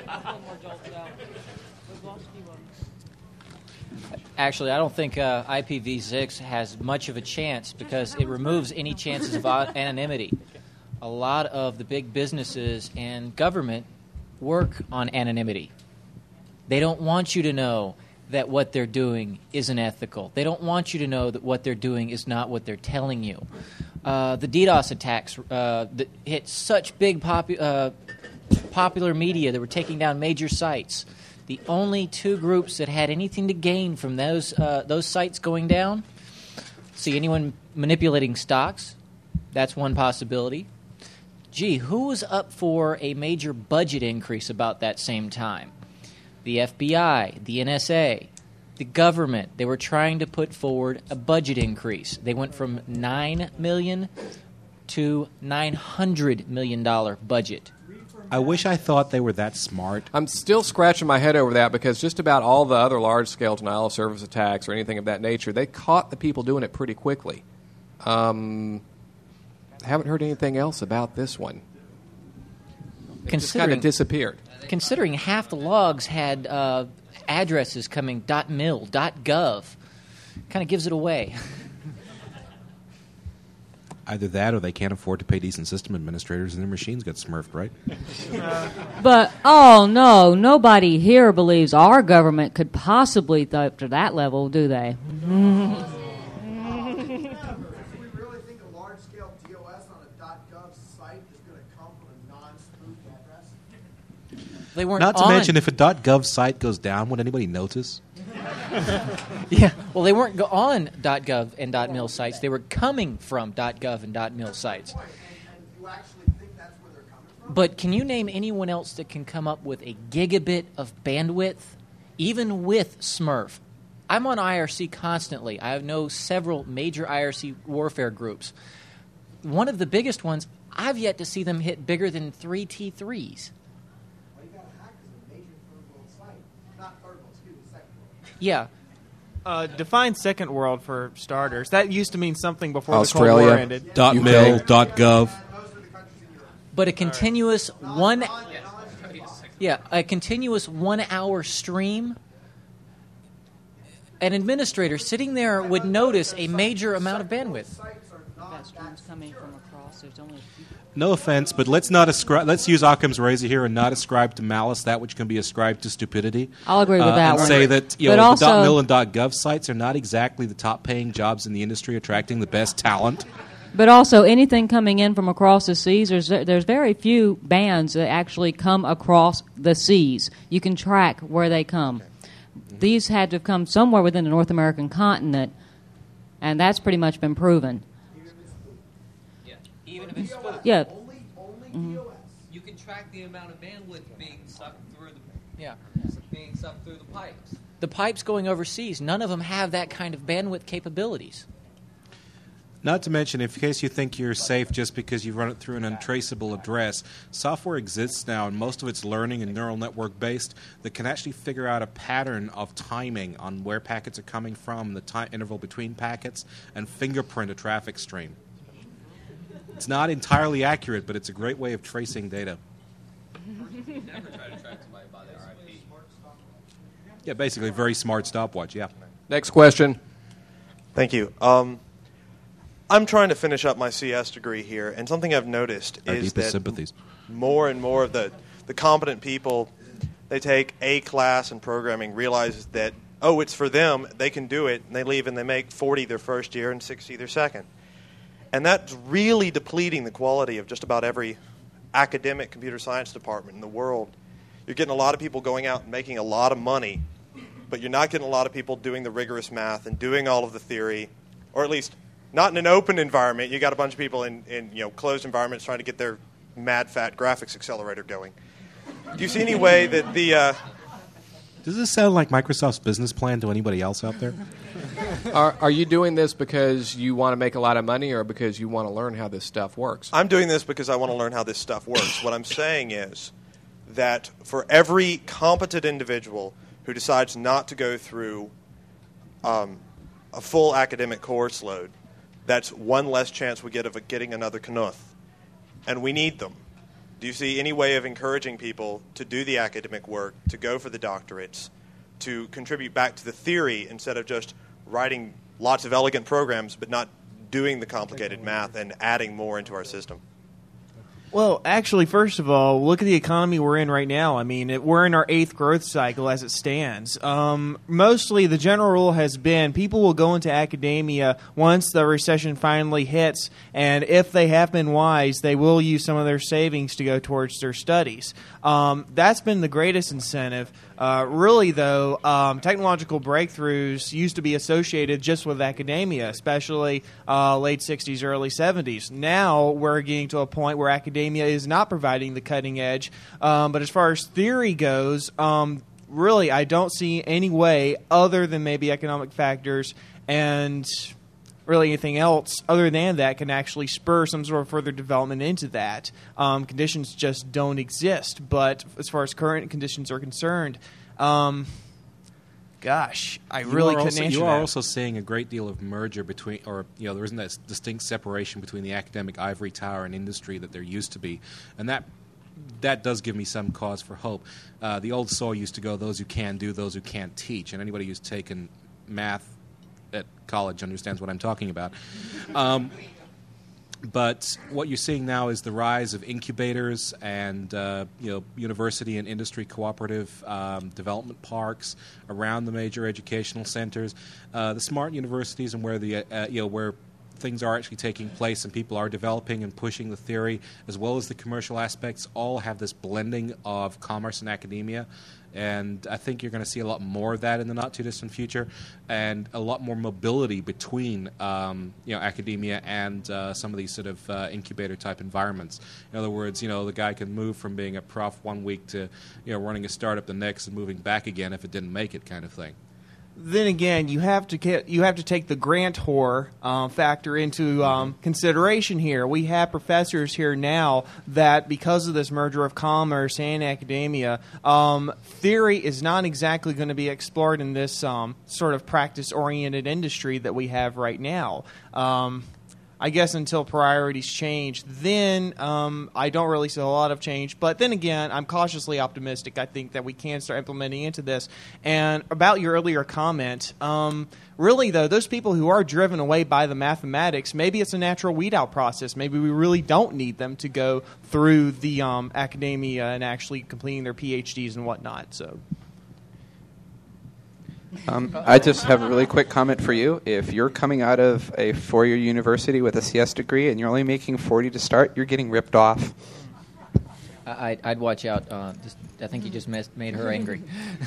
Actually, I don't think uh, I P v six has much of a chance because it removes any chances of anonymity. A lot of the big businesses and government work on anonymity. They don't want you to know that what they're doing isn't ethical. They don't want you to know that what they're doing is not what they're telling you. Uh, the DDoS attacks uh, that hit such big popu- uh, popular media that were taking down major sites. The only two groups that had anything to gain from those uh, those sites going down, see anyone manipulating stocks, that's one possibility. Gee, who was up for a major budget increase about that same time? The F B I, the N S A, the government. They were trying to put forward a budget increase. They went from nine million dollars to nine hundred million dollars budget. I wish I thought they were that smart. I'm still scratching my head over that because just about all the other large-scale denial-of-service attacks or anything of that nature, they caught the people doing it pretty quickly. Um, haven't heard anything else about this one. It just kind of disappeared. Considering half the logs had uh, addresses coming .mil, .gov, kind of gives it away. Either that or they can't afford to pay decent system administrators and their machines get smurfed, right? But, oh, no, nobody here believes our government could possibly go up to that level, do they? They weren't Not to on. mention, if a .gov site goes down, would anybody notice? Yeah, well, they weren't go- on .gov and .mil sites. They were coming from .gov and .mil sites. But can you name anyone else that can come up with a gigabit of bandwidth, even with Smurf? I'm on I R C constantly. I know several major I R C warfare groups. One of the biggest ones, I've yet to see them hit bigger than three T threes. Yeah. Uh, define second world for starters. That used to mean something before Australia. the Cold War ended. Dot mil, dot gov. But a continuous one, yeah, a continuous one-hour stream. An administrator sitting there would notice a major amount of bandwidth. That stream's coming from across. There's only a few. No offense, but let's not ascribe. Let's use Occam's razor here and not ascribe to malice that which can be ascribed to stupidity. I'll agree with uh, that and one. say that you But know also- the .mil and .gov sites are not exactly the top-paying jobs in the industry, attracting the best talent. But also, anything coming in from across the seas, there's, there's very few bands that actually come across the seas. You can track where they come. These had to have come somewhere within the North American continent, and that's pretty much been proven. Even if it's Yeah. Mhm. You can track the amount of bandwidth being sucked through the Yeah. being sucked through the pipes. The pipes going overseas, none of them have that kind of bandwidth capabilities. Not to mention, in case you think you're safe just because you run it through an untraceable address, software exists now, and most of it's learning and neural network based, that can actually figure out a pattern of timing on where packets are coming from, the time interval between packets, and fingerprint a traffic stream. It's not entirely accurate, but it's a great way of tracing data. Never try to track somebody by their I P. Yeah, basically, very smart stopwatch, yeah. Next question. Thank you. Um, I'm trying to finish up my C S degree here, and something I've noticed Our is deepest that sympathies. more and more of the, the competent people, they take a class in programming, realize that, oh, it's for them, they can do it, and they leave and they make forty their first year and sixty their second. And that's really depleting the quality of just about every academic computer science department in the world. You're getting a lot of people going out and making a lot of money, but you're not getting a lot of people doing the rigorous math and doing all of the theory, or at least not in an open environment. You got a bunch of people in, in you know closed environments trying to get their mad fat graphics accelerator going. Do you see any way that the uh, Does this sound like Microsoft's business plan to anybody else out there? Are, are you doing this because you want to make a lot of money or because you want to learn how this stuff works? I'm doing this because I want to learn how this stuff works. What I'm saying is that for every competent individual who decides not to go through um, a full academic course load, that's one less chance we get of getting another Knuth. And we need them. Do you see any way of encouraging people to do the academic work, to go for the doctorates, to contribute back to the theory instead of just writing lots of elegant programs but not doing the complicated math and adding more into our system? Well, actually, first of all, look at the economy we're in right now. I mean, it, we're in our eighth growth cycle as it stands. Um, mostly, the general rule has been people will go into academia once the recession finally hits, and if they have been wise, they will use some of their savings to go towards their studies. Um, that's been the greatest incentive. Uh, really, though, um, technological breakthroughs used to be associated just with academia, especially uh, late sixties, early seventies. Now we're getting to a point where academia is not providing the cutting edge. Um, but as far as theory goes, um, really, I don't see any way other than maybe economic factors and really anything else other than that can actually spur some sort of further development into that. Um, conditions just don't exist. But as far as current conditions are concerned, um, gosh, I You really are couldn't also, answer You that. are also seeing a great deal of merger between, or you know, there isn't that distinct separation between the academic ivory tower and industry that there used to be, and that that does give me some cause for hope. Uh, the old saw used to go, those who can do, those who can't teach, and anybody who's taken math at college understands what I'm talking about. Um, but what you're seeing now is the rise of incubators and uh, you know university and industry cooperative um, development parks around the major educational centers. Uh, the smart universities and where the uh, you know where things are actually taking place and people are developing and pushing the theory, as well as the commercial aspects, all have this blending of commerce and academia. And I think you're going to see a lot more of that in the not-too-distant future, and a lot more mobility between um, you know, academia and uh, some of these sort of uh, incubator-type environments. In other words, you know, the guy can move from being a prof one week to, you know, running a startup the next and moving back again if it didn't make it, kind of thing. Then again, you have to get, you have to take the grantor uh, factor into um, consideration here. We have professors here now that, because of this merger of commerce and academia, um, theory is not exactly going to be explored in this um, sort of practice-oriented industry that we have right now. Um, I guess until priorities change, then um, I don't really see a lot of change. But then again, I'm cautiously optimistic. I think that we can start implementing into this. And about your earlier comment, um, really, though, those people who are driven away by the mathematics, maybe it's a natural weed-out process. Maybe we really don't need them to go through the um, academia and actually completing their P H Ds and whatnot. So. Um, I just have a really quick comment for you. If you're coming out of a four-year university with a C S degree and you're only making forty to start, you're getting ripped off. I, I'd watch out. Uh, just, I think you just messed, made her angry.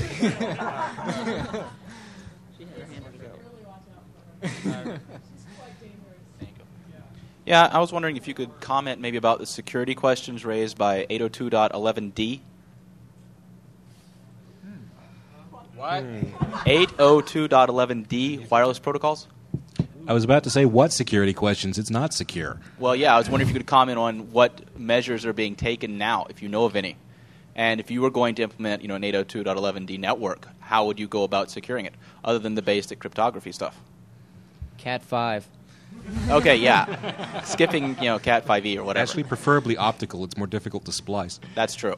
Yeah, I was wondering if you could comment maybe about the security questions raised by eight oh two dot eleven D. What? eight oh two dot eleven D, wireless protocols? I was about to say, what security questions? It's not secure. Well, yeah, I was wondering if you could comment on what measures are being taken now, if you know of any. And if you were going to implement, you know, an eight oh two dot eleven D network, how would you go about securing it, other than the basic cryptography stuff? Cat five. Okay, yeah. Skipping, you know, Cat five E or whatever. Actually, preferably optical. It's more difficult to splice. That's true.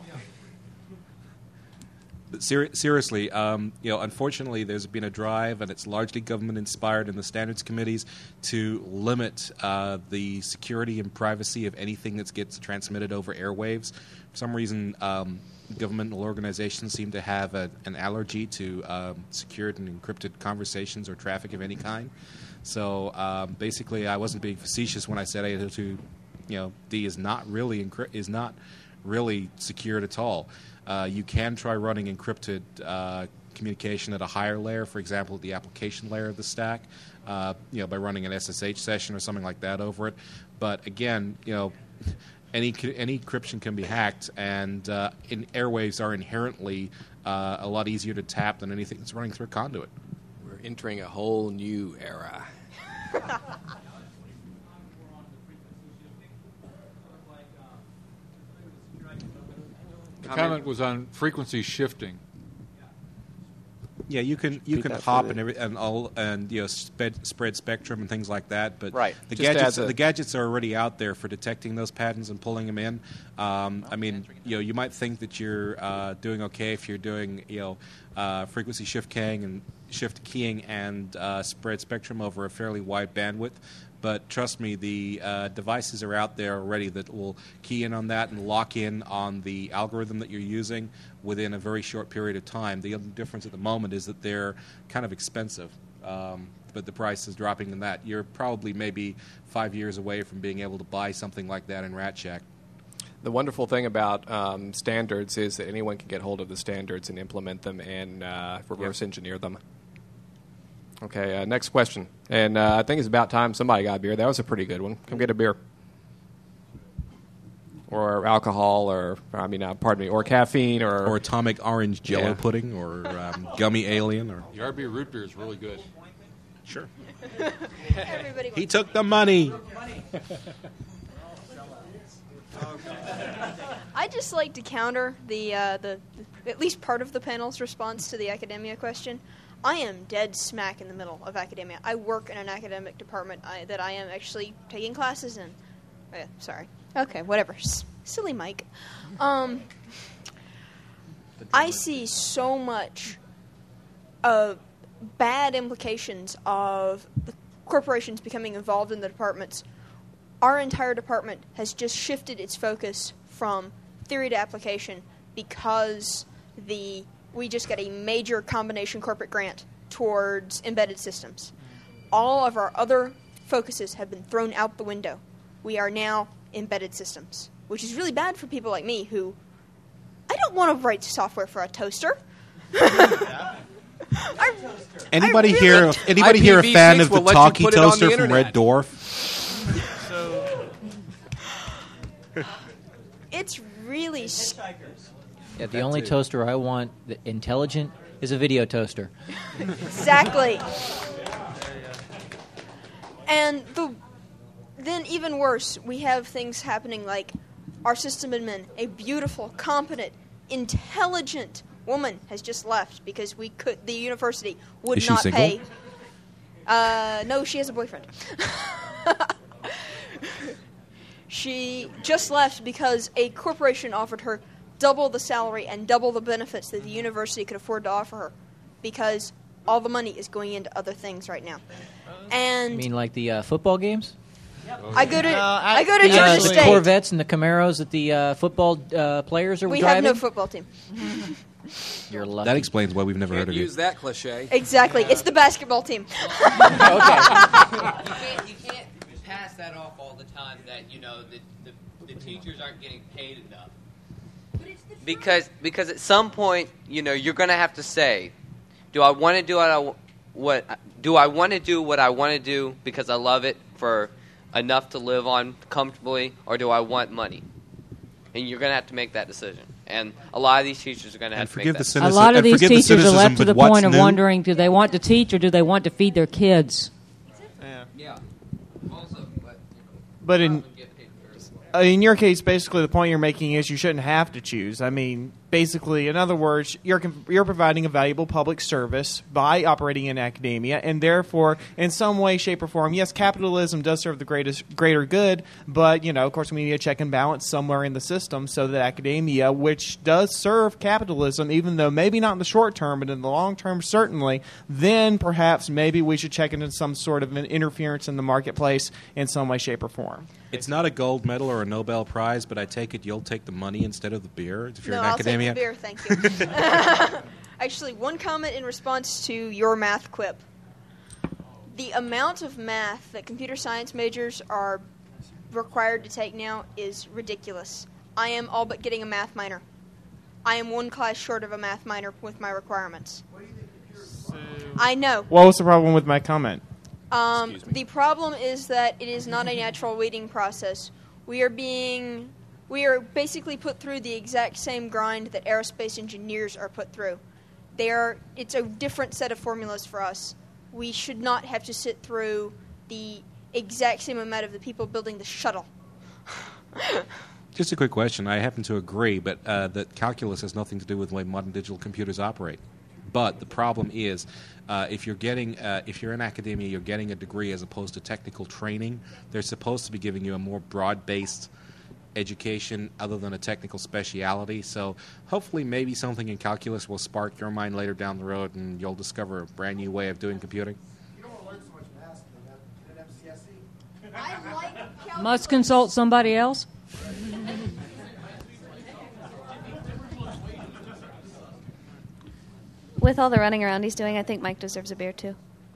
Ser- seriously, um, you know, unfortunately, there's been a drive, and it's largely government-inspired in the standards committees, to limit uh, the security and privacy of anything that gets transmitted over airwaves. For some reason, um, governmental organizations seem to have a, an allergy to um, secured and encrypted conversations or traffic of any kind. So um, basically, I wasn't being facetious when I said eight oh two, you know, D is not really encry- is not really secured at all. Uh, you can try running encrypted uh, communication at a higher layer, for example, at the application layer of the stack, uh, you know, by running an S S H session or something like that over it. But again, you know, any any encryption can be hacked, and uh, in airwaves are inherently uh, a lot easier to tap than anything that's running through a conduit. We're entering a whole new era. The comment was on frequency shifting. Yeah, you can you Repeat can that hop for and the- every, and all and you know spread, spread spectrum and things like that. But Right. the Just gadgets as a- the gadgets are already out there for detecting those patterns and pulling them in. Um, I mean, you know, you might think that you're uh, doing okay if you're doing you know uh, frequency shift keying and shift keying and uh, spread spectrum over a fairly wide bandwidth. But trust me, the uh, devices are out there already that will key in on that and lock in on the algorithm that you're using within a very short period of time. The only difference at the moment is that they're kind of expensive, um, but the price is dropping in that. You're probably maybe five years away from being able to buy something like that in Rat Shack. The wonderful thing about um, standards is that anyone can get hold of the standards and implement them and uh, reverse engineer them. Okay, uh, next question. And uh, I think it's about time somebody got a beer. That was a pretty good one. Come get a beer. Or alcohol, or, I mean, uh, pardon me, or caffeine, or... Or atomic orange jello Yeah. pudding, or um, gummy alien, or... The R B root beer is really good. Sure. Everybody He took the money. I just like to counter the, uh, the the at least part of the panel's response to the academia question. I am dead smack in the middle of academia. I work in an academic department I, that I am actually taking classes in. Oh, yeah, sorry. Okay, whatever. S- silly Mike. Um, I see so much uh, bad implications of the corporations becoming involved in the departments. Our entire department has just shifted its focus from theory to application because the we just got a major combination corporate grant towards embedded systems. All of our other focuses have been thrown out the window. We are now embedded systems, which is really bad for people like me who I don't want to write software for a toaster. Anybody I really here? don't. Anybody here a fan of the will let you Talkie put it on toaster the from internet. Red Dwarf? It's really s- Yeah, the only toaster I want that intelligent is a video toaster. exactly. And the then even worse, we have things happening like our system admin, a beautiful, competent, intelligent woman has just left because we could the university would Is she not single? pay. Uh, no, she has a boyfriend. She just left because a corporation offered her double the salary and double the benefits that the university could afford to offer her because all the money is going into other things right now. I And mean, like the uh, football games? I go to No, I- I, go to The, uh, Georgia the State. Corvettes and the Camaros that the uh, football uh, players are We driving? have no football team. You're lucky. That explains why we've never heard Can't of you. use that cliche. Exactly. It's the basketball team. You can't, you can't pass that off all the time that, you know, the, the, the teachers aren't getting paid enough. Because because at some point, you know, you're going to have to say, do I want to do what I, what do I want to do what I want to do because I love it for enough to live on comfortably, or do I want money? And you're going to have to make that decision. And a lot of these teachers are going to have And to make forgive that the decision. A lot of and these forgive the teachers are cynicism, left to but the what's point of new? wondering, do they want to teach or do they want to feed their kids? Yeah. Also, but, But in uh, in your case, basically the point you're making is you shouldn't have to choose. I mean, basically, in other words, you're com- you're providing a valuable public service by operating in academia, and therefore, in some way, shape, or form, yes, capitalism does serve the greatest greater good. But you know, of course, we need a check and balance somewhere in the system so that academia, which does serve capitalism, even though maybe not in the short term, but in the long term, certainly, then perhaps maybe we should check into some sort of an interference in the marketplace in some way, shape, or form. It's not a gold medal or a Nobel Prize, but I take it you'll take the money instead of the beer if you're no, in I'll academia. take the beer, thank you. Actually, one comment in response to your math quip. The amount of math that computer science majors are required to take now is ridiculous. I am all but getting a math minor. I am one class short of a math minor with my requirements. I know. What was the problem with my comment? Um, the problem is that it is not a natural weeding process. We are being, we are basically put through the exact same grind that aerospace engineers are put through. They are, it's a different set of formulas for us. We should not have to sit through the exact same amount of the people building the shuttle. Just a quick question. I happen to agree, but uh, that calculus has nothing to do with the way modern digital computers operate. But the problem is, uh, if you're getting, uh, if you're in academia, you're getting a degree as opposed to technical training. They're supposed to be giving you a more broad-based education other than a technical speciality. So hopefully, maybe something in calculus will spark your mind later down the road, and you'll discover a brand new way of doing computing. You don't want to learn so much math in M C S E. I like Must consult somebody else? With all the running around he's doing, I think Mike deserves a beer, too.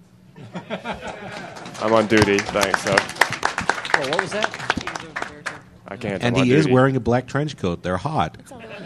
I'm on duty, thanks. So Oh, what was that? I can't. And I'm on he is duty. wearing a black trench coat. They're hot.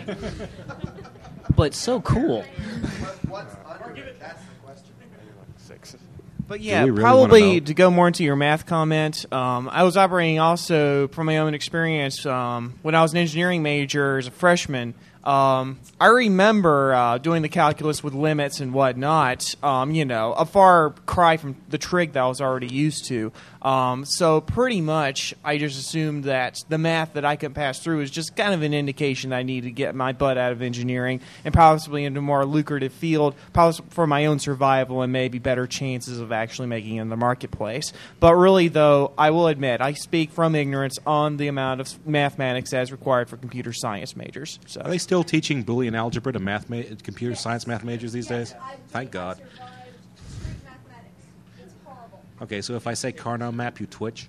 But so cool. What's under? That's the question. Six. But Do yeah, we really probably wanna know? to go more into your math comment, um, I was operating also from my own experience um, when I was an engineering major as a freshman. Um, I remember uh, doing the calculus with limits and whatnot, um, you know, a far cry from the trig that I was already used to. Um, so pretty much I just assumed that the math that I could pass through is just kind of an indication that I need to get my butt out of engineering and possibly into a more lucrative field, possibly for my own survival and maybe better chances of actually making it in the marketplace. But really, though, I will admit, I speak from ignorance on the amount of mathematics as required for computer science majors. So. Are they still teaching Boolean algebra to math ma- computer science math majors these days? Thank God. Okay, so if I say Carnot map, you twitch?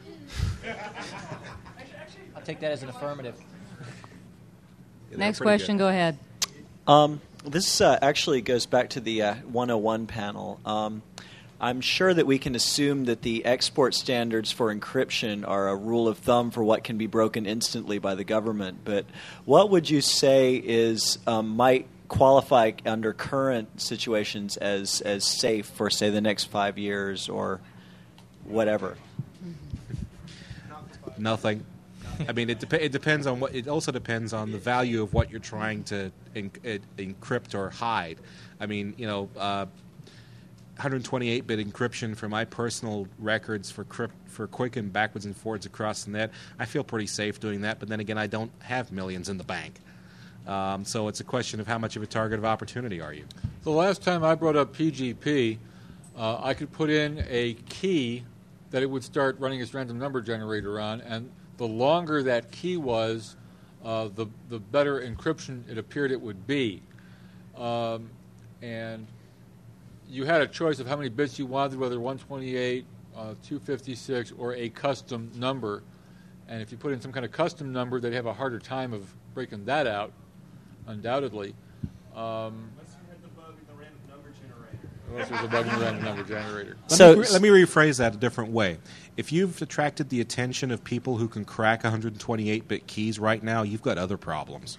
I'll take that as an affirmative. Next question, go ahead. Um, this uh, actually goes back to the uh, one oh one panel. Um, I'm sure that we can assume that the export standards for encryption are a rule of thumb for what can be broken instantly by the government. But what would you say is um, might qualify under current situations as as safe for, say, the next five years or whatever? Nothing. I mean, it, de- it depends on what. It also depends on the value of what you're trying to en- encrypt or hide. I mean, you know, uh, one twenty-eight bit encryption for my personal records for crypt, for Quicken backwards and forwards across the net. I feel pretty safe doing that, but then again, I don't have millions in the bank. Um, so it's a question of how much of a target of opportunity are you. The last time I brought up P G P, uh, I could put in a key that it would start running its random number generator on, and the longer that key was, uh, the the better encryption it appeared it would be. Um, and you had a choice of how many bits you wanted, whether one twenty-eight, uh, two fifty-six, or a custom number. And if you put in some kind of custom number, they'd have a harder time of breaking that out, undoubtedly. Um, Unless there's a bug in the random number generator. Let, So- me, re- let me rephrase that a different way. If you've attracted the attention of people who can crack one twenty-eight bit keys right now, you've got other problems.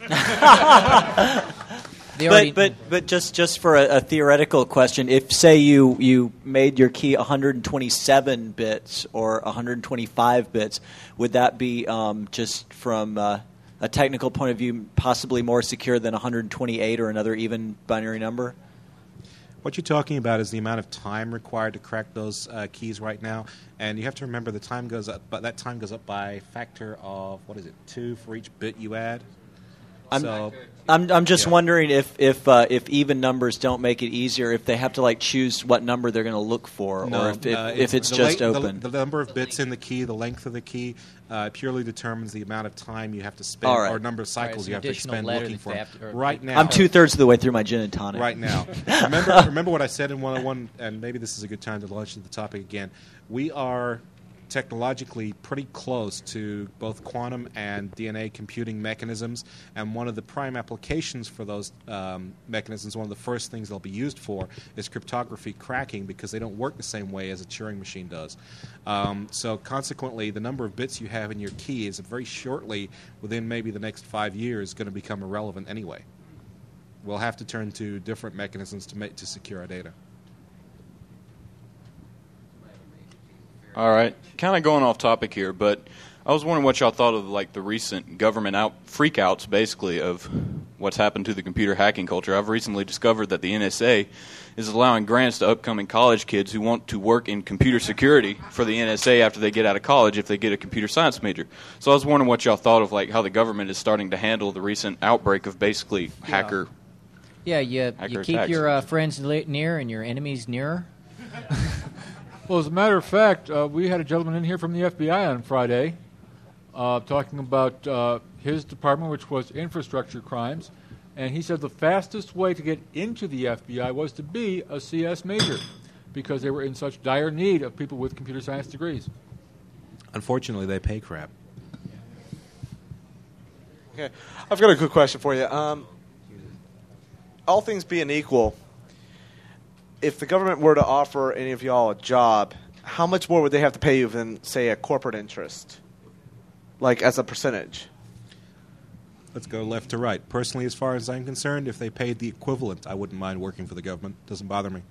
But, but but just just for a, a theoretical question, if say you you made your key one twenty-seven bits or one twenty-five bits, would that be um, just from uh, a technical point of view possibly more secure than one twenty-eight or another even binary number? What you're talking about is the amount of time required to crack those uh, keys right now, and you have to remember the time goes up. But that time goes up by a factor of what is it, two for each bit you add. I'm, so, I'm I'm just yeah. wondering if if uh, if even numbers don't make it easier, if they have to like choose what number they're going to look for, No, or if if, uh, if it's the just length- open. The, the number of bits in the key, the length of the key, uh, purely determines the amount of time you have to spend, All right. or number of All right, cycles it's you an have to additional spend letter looking that for. they them. have to- or- Right now, I'm two thirds of the way through my gin and tonic. Right now, remember remember what I said in one oh one, and maybe this is a good time to launch into the topic again. We are technologically pretty close to both quantum and D N A computing mechanisms, and one of the prime applications for those um, mechanisms, one of the first things they'll be used for, is cryptography cracking, because they don't work the same way as a Turing machine does. Um, so consequently, the number of bits you have in your key is very shortly, within maybe the next five years, going to become irrelevant anyway. We'll have to turn to different mechanisms to make to secure our data. All right, kind of going off topic here, but I was wondering what y'all thought of like the recent government out freakouts, basically, of what's happened to the computer hacking culture. I've recently discovered that the N S A is allowing grants to upcoming college kids who want to work in computer security for the N S A after they get out of college if they get a computer science major. So I was wondering what y'all thought of like how the government is starting to handle the recent outbreak of basically hacker. Yeah, you, hacker you keep attacks. your uh, friends li- near and your enemies nearer. Well, as a matter of fact, uh, we had a gentleman in here from the F B I on Friday uh, talking about uh, his department, which was infrastructure crimes, and he said the fastest way to get into the F B I was to be a C S major because they were in such dire need of people with computer science degrees. Unfortunately, they pay crap. Okay, I've got a good question for you. Um, all things being equal, if the government were to offer any of y'all a job, how much more would they have to pay you than, say, a corporate interest, like as a percentage? Let's go left to right. Personally, as far as I'm concerned, if they paid the equivalent, I wouldn't mind working for the government. Doesn't bother me.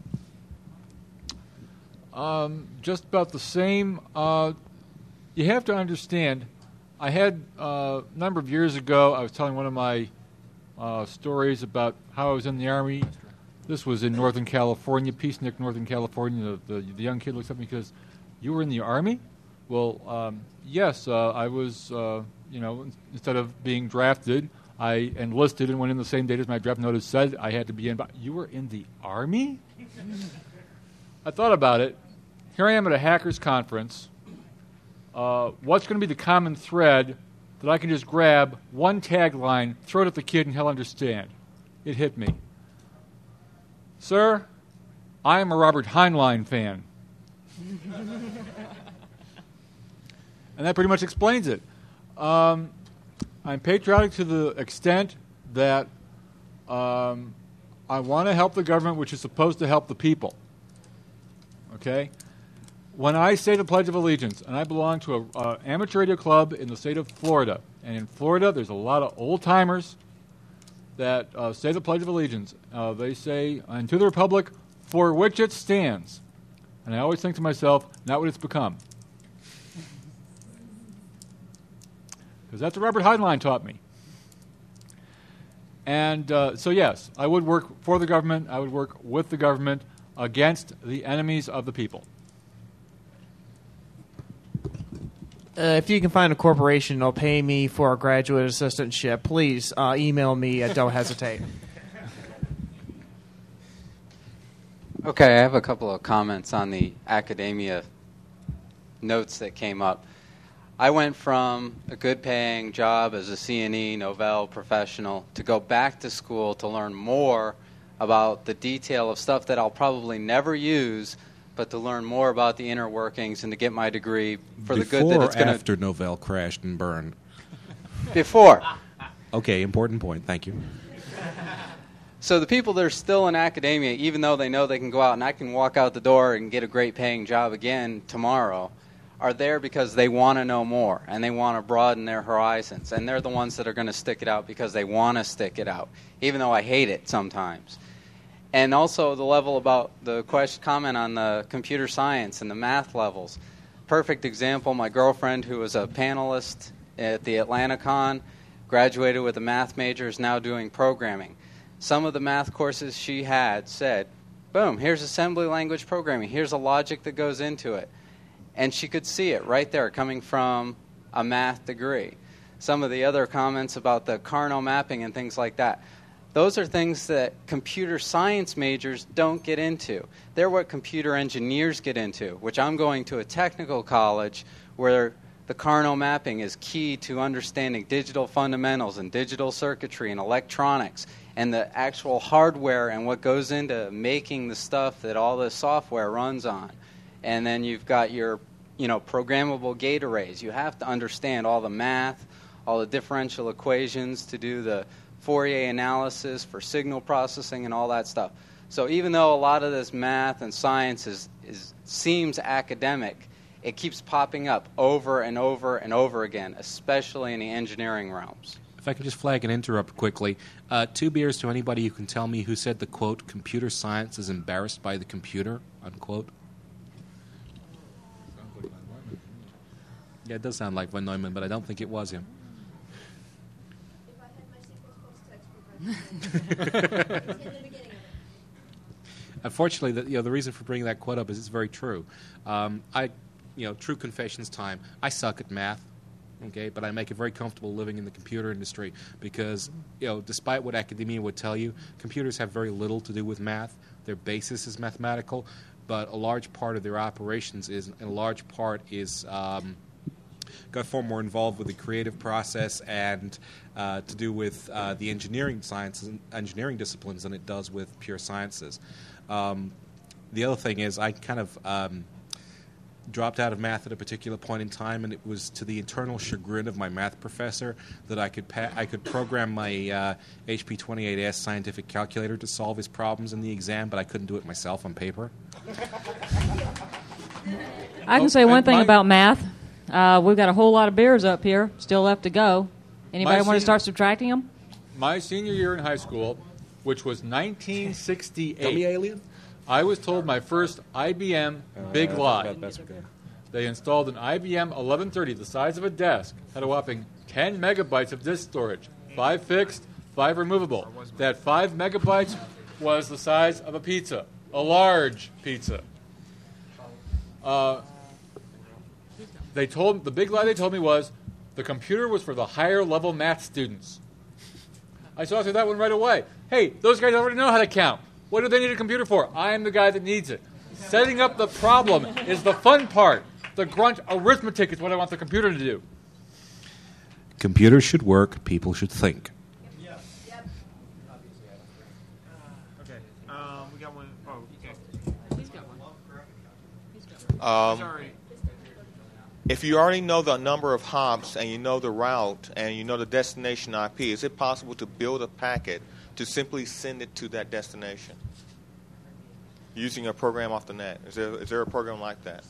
Um, just about the same. Uh, you have to understand, I had uh, a number of years ago, I was telling one of my uh, stories about how I was in the Army. This was in Northern California, Peacenik, Northern California. The, the, the young kid looks at me and goes, "You were in the Army?" Well, um, yes, uh, I was, uh, you know, instead of being drafted, I enlisted and went in the same date as my draft notice said I had to be in. But you were in the Army? I thought about it. Here I am at a hackers conference. Uh, what's going to be the common thread that I can just grab one tagline, throw it at the kid, and he'll understand? It hit me. Sir, I am a Robert Heinlein fan. And that pretty much explains it. Um, I'm patriotic to the extent that um, I want to help the government, which is supposed to help the people. Okay? When I say the Pledge of Allegiance, and I belong to an uh, amateur radio club in the state of Florida, and in Florida there's a lot of old-timers that uh, say the Pledge of Allegiance. Uh, they say, and to the republic for which it stands. And I always think to myself, not what it's become. Because that's what Robert Heinlein taught me. And uh, so, yes, I would work for the government. I would work with the government against the enemies of the people. Uh, if you can find a corporation that'll pay me for a graduate assistantship, please uh, email me. Uh, don't hesitate. Okay, I have a couple of comments on the academia notes that came up. I went from a good-paying job as a C and E Novell professional to go back to school to learn more about the detail of stuff that I'll probably never use, but to learn more about the inner workings and to get my degree for the good that it's going to... Before or after Novell crashed and burned? Before. Okay, important point. Thank you. So the people that are still in academia, even though they know they can go out and I can walk out the door and get a great paying job again tomorrow, are there because they want to know more and they want to broaden their horizons. And they're the ones that are going to stick it out because they want to stick it out, even though I hate it sometimes. And also the level about the question, comment on the computer science and the math levels. Perfect example, my girlfriend, who was a panelist at the AtlantaCon, graduated with a math major, is now doing programming. Some of the math courses she had said, boom, here's assembly language programming. Here's a logic that goes into it. And she could see it right there coming from a math degree. Some of the other comments about the Carnot mapping and things like that. Those are things that computer science majors don't get into. They're what computer engineers get into, which I'm going to a technical college where the Carnot mapping is key to understanding digital fundamentals and digital circuitry and electronics and the actual hardware and what goes into making the stuff that all the software runs on. And then you've got your, you know, programmable gate arrays. You have to understand all the math, all the differential equations to do the Fourier analysis for signal processing and all that stuff. So even though a lot of this math and science is, is seems academic, it keeps popping up over and over and over again, especially in the engineering realms. If I could just flag and interrupt quickly. Uh, two beers to anybody who can tell me who said the quote, computer science is embarrassed by the computer, unquote. Yeah, it does sound like Von Neumann, but I don't think it was him. Unfortunately, the, you know, the reason for bringing that quote up is it's very true. Um, I, you know, true confessions time. I suck at math, okay, but I make it very comfortable living in the computer industry because, you know, despite what academia would tell you, computers have very little to do with math. Their basis is mathematical, but a large part of their operations is, and a large part is. Um, got far more involved with the creative process and uh, to do with uh, the engineering sciences and engineering disciplines than it does with pure sciences. Um, the other thing is I kind of um, dropped out of math at a particular point in time, and it was to the eternal chagrin of my math professor that I could pa- I could program my uh, H P twenty-eight S scientific calculator to solve his problems in the exam, but I couldn't do it myself on paper. I can say one thing about math. Uh, we've got a whole lot of beers up here, still left to go. Anybody want senior, to start subtracting them? My senior year in high school, which was nineteen sixty-eight, Dummy alien? I was told my first I B M Uh, big lie. that- that's okay. They installed an I B M eleven thirty, the size of a desk, had a whopping ten megabytes of disk storage, five fixed, five removable. That five megabytes was the size of a pizza, a large pizza. Uh, They told the big lie they told me was the computer was for the higher level math students. I saw through that one right away. Hey, those guys already know how to count. What do they need a computer for? I am the guy that needs it. Setting up the problem is the fun part. The grunt arithmetic is what I want the computer to do. Computers should work. People should think. Okay. Um, we got one. Oh, okay. He's got one. Um, Sorry. If you already know the number of hops and you know the route and you know the destination I P, is it possible to build a packet to simply send it to that destination? using a program off the net? Is there is there a program like that?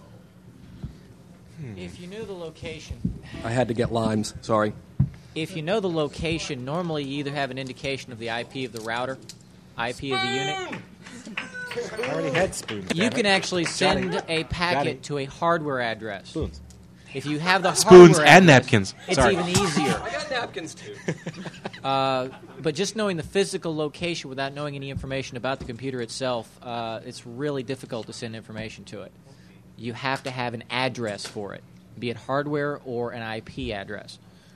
If you knew the location, I had to get limes. Sorry. if you know the location, normally you either have an indication of the I P of the router, I P of the unit. I already had spoons. You damn can it. actually send Got it. a Got packet it. to a hardware address. Spoons. If you have the Spoons hardware and address, napkins. it's Sorry. even easier. I got napkins too. Uh, but just knowing the physical location without knowing any information about the computer itself, uh, it's really difficult to send information to it. You have to have an address for it, be it hardware or an I P address.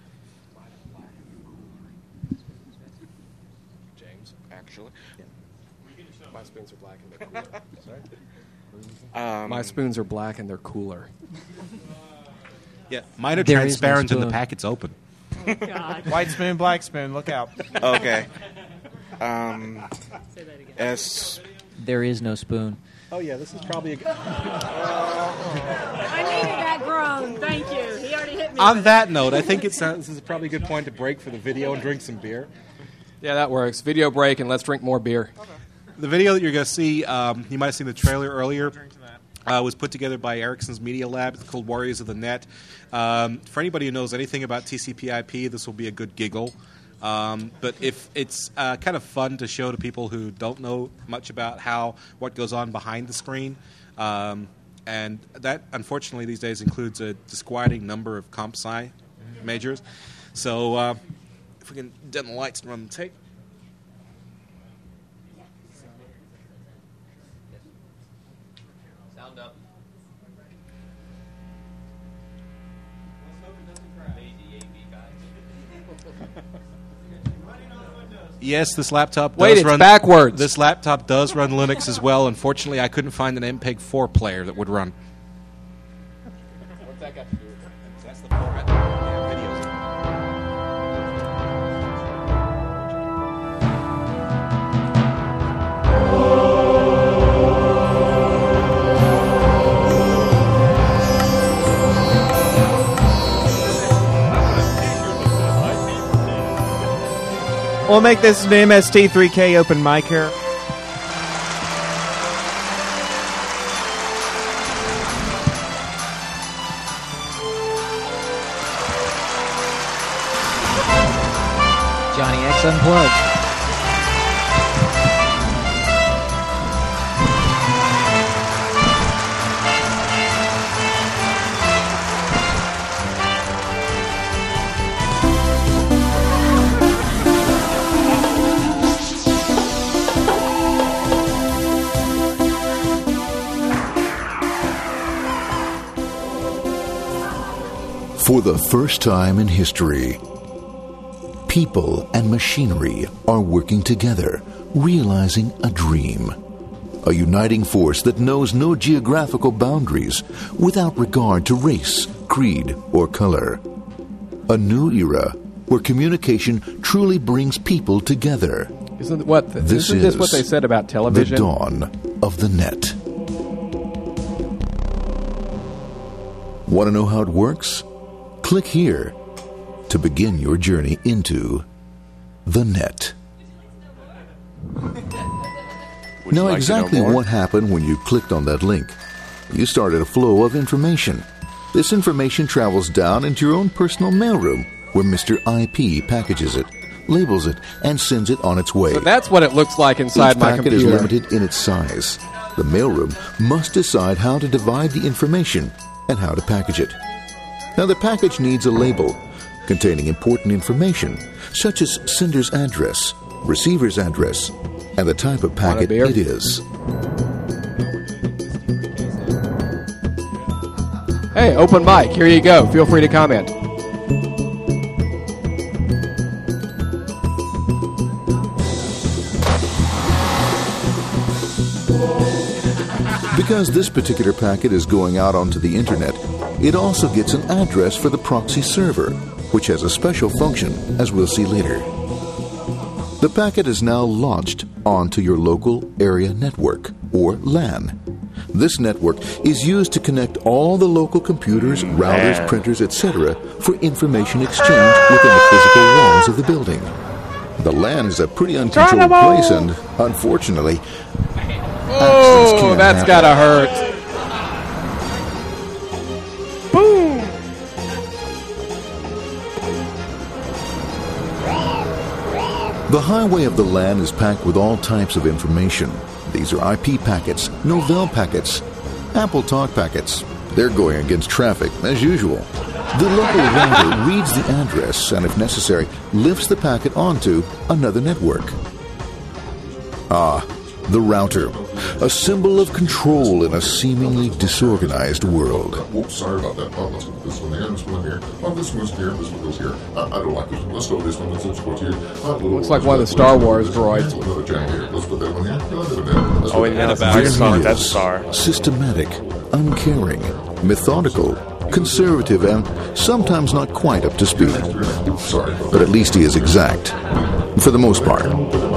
James, actually. My spoons are black and they're cooler. Sorry? Um, My spoons are black and they're cooler. Yeah, mine are There is no transparent and the spoon. packet's open. White spoon, black spoon. Look out. Okay. Um, S. There is no spoon. Oh yeah, this is probably a. I needed that groan. Thank you. He already hit me. On with that it. note, I think it's uh, this is probably a good point to break for the video and drink some beer. Yeah, that works. Video break and let's drink more beer. The video that you're going to see, um, you might have seen the trailer earlier, uh, was put together by Ericsson's Media Lab. It's called Warriors of the Net. Um, for anybody who knows anything about T C P I P, this will be a good giggle. Um, but if it's uh, kind of fun to show to people who don't know much about how what goes on behind the screen, um, and that unfortunately these days includes a disquieting number of comp sci majors. So uh, if we can dim the lights and run the tape. Sound up. Yes, this laptop Wait, does it's run backwards. This laptop does run Linux as well. Unfortunately, I couldn't find an M P E G four player that would run. What's that got to do with it? That's the format. Yeah, videos. We'll make this an M S T three K open mic here. Johnny X Unplugged. For the first time in history, people and machinery are working together, realizing a dream. A uniting force that knows no geographical boundaries without regard to race, creed, or color. A new era where communication truly brings people together. Isn't what the, This isn't is this what they said about television? the dawn of the net. Want to know how it works? Click here to begin your journey into the net. Would you Now, like to know exactly more? what happened when you clicked on that link? You started a flow of information. This information travels down into your own personal mailroom, where Mister I P packages it, labels it, and sends it on its way. So that's what it looks like inside Each my packet computer. is limited in its size. The mailroom must decide how to divide the information and how to package it. Now, the package needs a label containing important information, such as sender's address, receiver's address, and the type of packet beer? it is. Hey, open mic. Here you go. Feel free to comment. Because this particular packet is going out onto the internet, it also gets an address for the proxy server, which has a special function, as we'll see later. The packet is now launched onto your local area network, or LAN. This network is used to connect all the local computers, routers, LAN. printers, et cetera for information exchange within the physical walls of the building. The LAN is a pretty uncontrolled place, and unfortunately, Oh, that's got to hurt. Boom! The highway of the land is packed with all types of information. These are I P packets, Novell packets, Apple Talk packets. They're going against traffic, as usual. The local router reads the address and, if necessary, lifts the packet onto another network. Ah, the router, a symbol of control in a seemingly disorganized world. Whoops, sorry about that. Oh, let's put this one there, this one here. Oh, this one's here, this one goes here. Uh, I don't like this one. Let's go this one, let's go here. Uh, Looks like one of the Star Wars droids. Another channel here. Let's put that one here. Oh, and then a back star, that's star. Systematic, uncaring, methodical, conservative, and sometimes not quite up to speed. But at least he is exact, for the most part.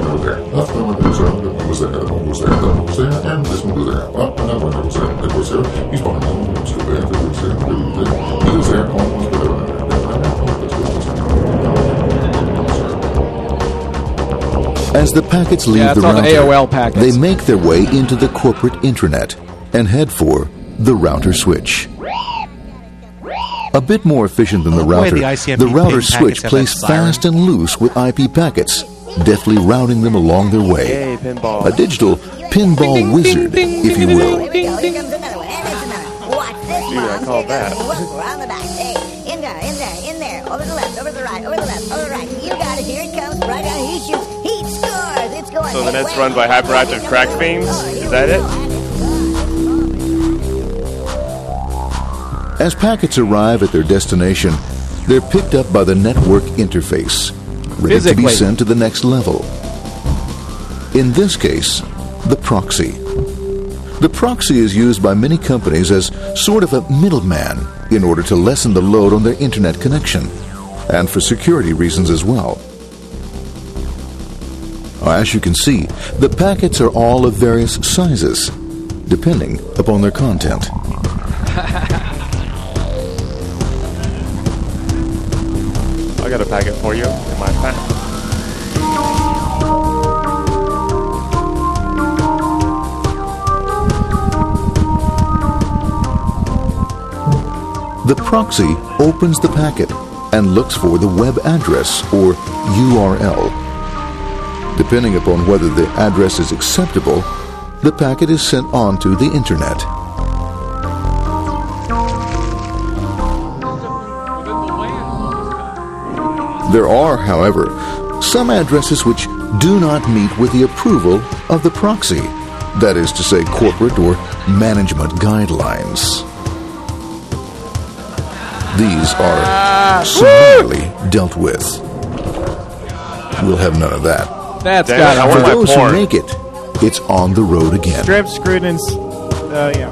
As the packets leave Yeah, the it's all the router, A O L packets. they make their way into the corporate intranet and head for the router switch. A bit more efficient than the Boy, router, the I C M the P router pin switch packets have plays that siren. fast and loose with I P packets, deftly routing them along their way. Yay, pinball. A digital pinball wizard, if you will. Dude, I call that. Around the back. Hey, in there, in there, in there. Over the left, over the right, over the left, over the right. You got it. Here it comes. Right down. He shoots. He scores. It's going. So the net's run by hyperactive crack beams? Is that it? As packets arrive at their destination, they're picked up by the network interface, ready to Physically. be sent to the next level. In this case, the proxy. The proxy is used by many companies as sort of a middleman in order to lessen the load on their internet connection, and for security reasons as well. As you can see, the packets are all of various sizes, depending upon their content. I got a packet for you in my pack. The proxy opens the packet and looks for the web address or U R L. Depending upon whether the address is acceptable, the packet is sent on to the internet. There are, however, some addresses which do not meet with the approval of the proxy, that is to say, corporate or management guidelines. These are summarily dealt with. We'll have none of that. That's Damn, got I to want For my those porn. who make it, it's on the road again. Strips, screwed in. s- Uh, yeah.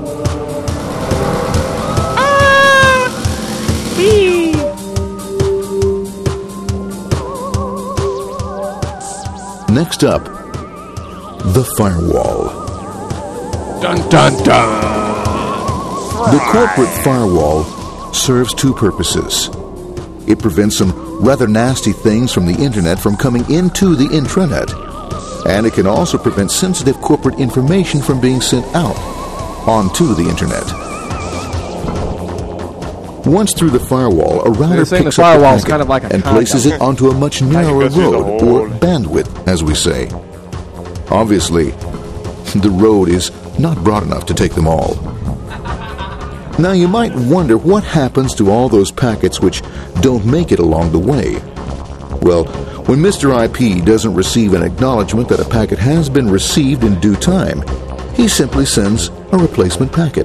Next up, the firewall. Dun dun dun. The corporate firewall serves two purposes. It prevents some rather nasty things from the internet from coming into the intranet, and it can also prevent sensitive corporate information from being sent out onto the internet. Once through the firewall, a router They're saying picks the up the firewall's packet kind of like a and condom. places it onto a much narrower goes through the road, whole- or bandwidth, as we say. Obviously, the road is not broad enough to take them all. Now you might wonder what happens to all those packets which don't make it along the way. Well, when Mister I P doesn't receive an acknowledgement that a packet has been received in due time, he simply sends a replacement packet.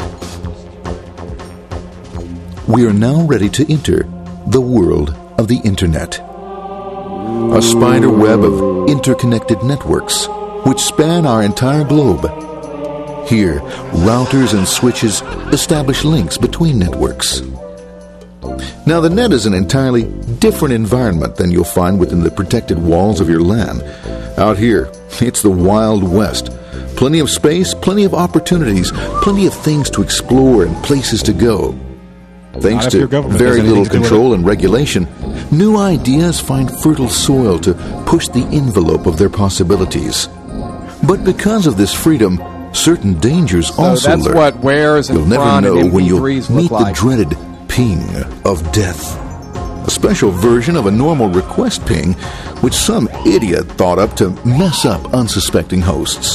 We are now ready to enter the world of the Internet. A spider web of interconnected networks which span our entire globe. Here, routers and switches establish links between networks. Now, the net is an entirely different environment than you'll find within the protected walls of your LAN. Out here, it's the Wild West. Plenty of space, plenty of opportunities, plenty of things to explore and places to go. Thanks Not if to your government very has anything little to do with control and regulation, new ideas find fertile soil to push the envelope of their possibilities. But because of this freedom, certain dangers So also that's lurk. what wares and You'll never prawn and know M P when you'll threes meet look the like. dreaded ping of death. A special version of a normal request ping, which some idiot thought up to mess up unsuspecting hosts.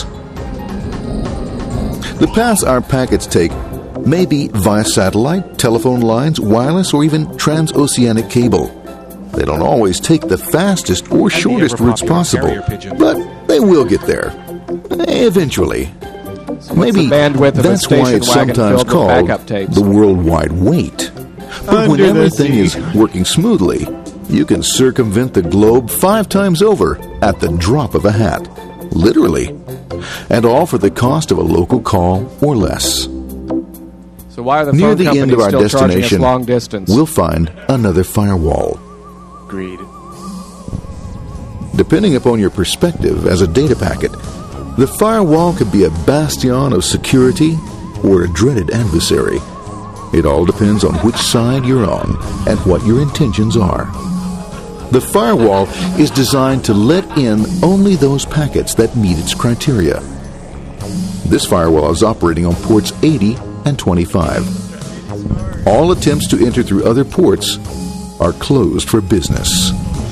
The paths our packets take may be via satellite, telephone lines, wireless, or even transoceanic cable. They don't always take the fastest or shortest ever routes popular possible, carrier pigeon. but they will get there. Eventually. Maybe the bandwidth of a that's why station it's wagon sometimes filled with called backup tapes? the worldwide wait. But when Under the everything sea. is working smoothly, you can circumvent the globe five times over at the drop of a hat. Literally. And all for the cost of a local call or less. So why are the Near phone the end companies of our still charging us destination, long distance? we'll find another firewall. Greed. Depending upon your perspective as a data packet, the firewall could be a bastion of security or a dreaded adversary. It all depends on which side you're on and what your intentions are. The firewall is designed to let in only those packets that meet its criteria. This firewall is operating on ports eighty and twenty-five. All attempts to enter through other ports are closed for business.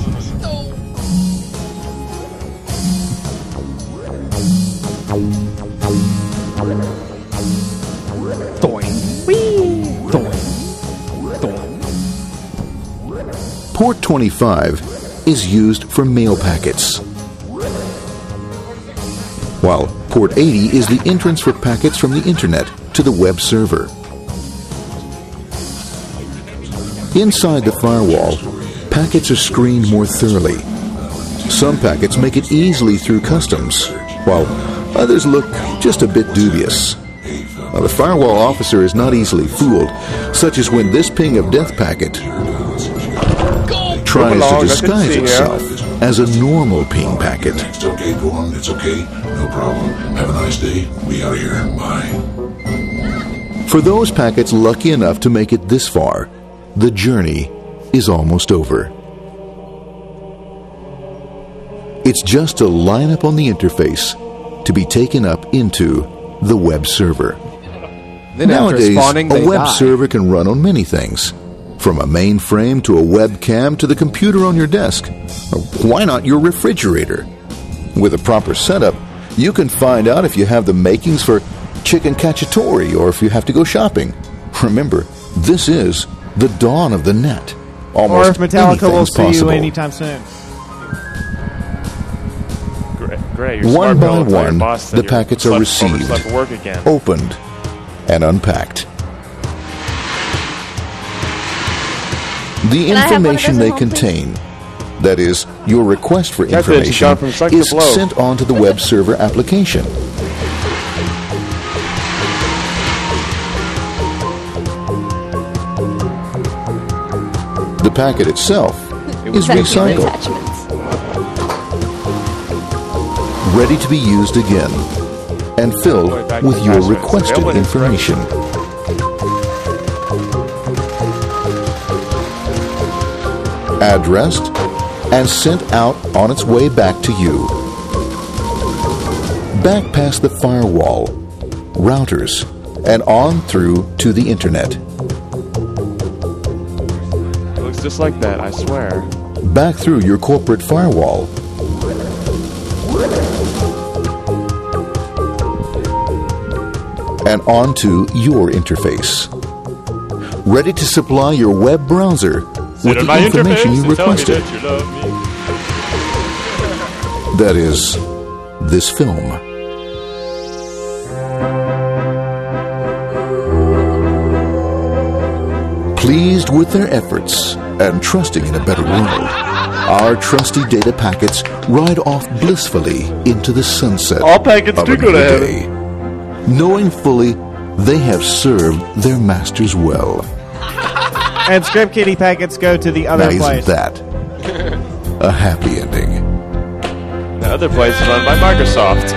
Port twenty-five is used for mail packets, while port eighty is the entrance for packets from the internet to the web server. Inside the firewall, packets are screened more thoroughly. Some packets make it easily through customs, while others look just a bit dubious. Now, the firewall officer is not easily fooled, such as when this ping of death packet tries to disguise itself as a normal ping packet. It's okay, go on, it's okay, no problem. Have a nice day, we out of here, bye. For those packets lucky enough to make it this far, the journey is almost over. It's just a line up on the interface to be taken up into the web server. Then after Nowadays, spawning, they a web die. server can run on many things, from a mainframe to a webcam to the computer on your desk. Or why not your refrigerator? With a proper setup, you can find out if you have the makings for chicken cacciatore or if you have to go shopping. Remember, this is the dawn of the net. Almost Or if Metallica will anything's see possible. you anytime soon. Great, great. You're One smart by fellow, tell your one, boss that the you're packets are slept- received, overslept for work again. opened, and unpacked. The Can I have one of information those at they home, contain, that is, your request for That's it, she's information, gone from suck to is blow. sent on to the web server application. The packet itself is recycled, ready to be used again, and filled with your requested information. Addressed and sent out on its way back to you. Back past the firewall, routers, and on through to the internet. It looks just like that, I swear. Back through your corporate firewall. And onto your interface. Ready to supply your web browser with the information you requested. That is, this film. Pleased with their efforts and trusting in a better world, our trusty data packets ride off blissfully into the sunset. All packets of do go to another heaven. day, knowing fully they have served their masters well. And Script Kitty packets go to the other Now, isn't place. that a happy ending? The other place is run by Microsoft.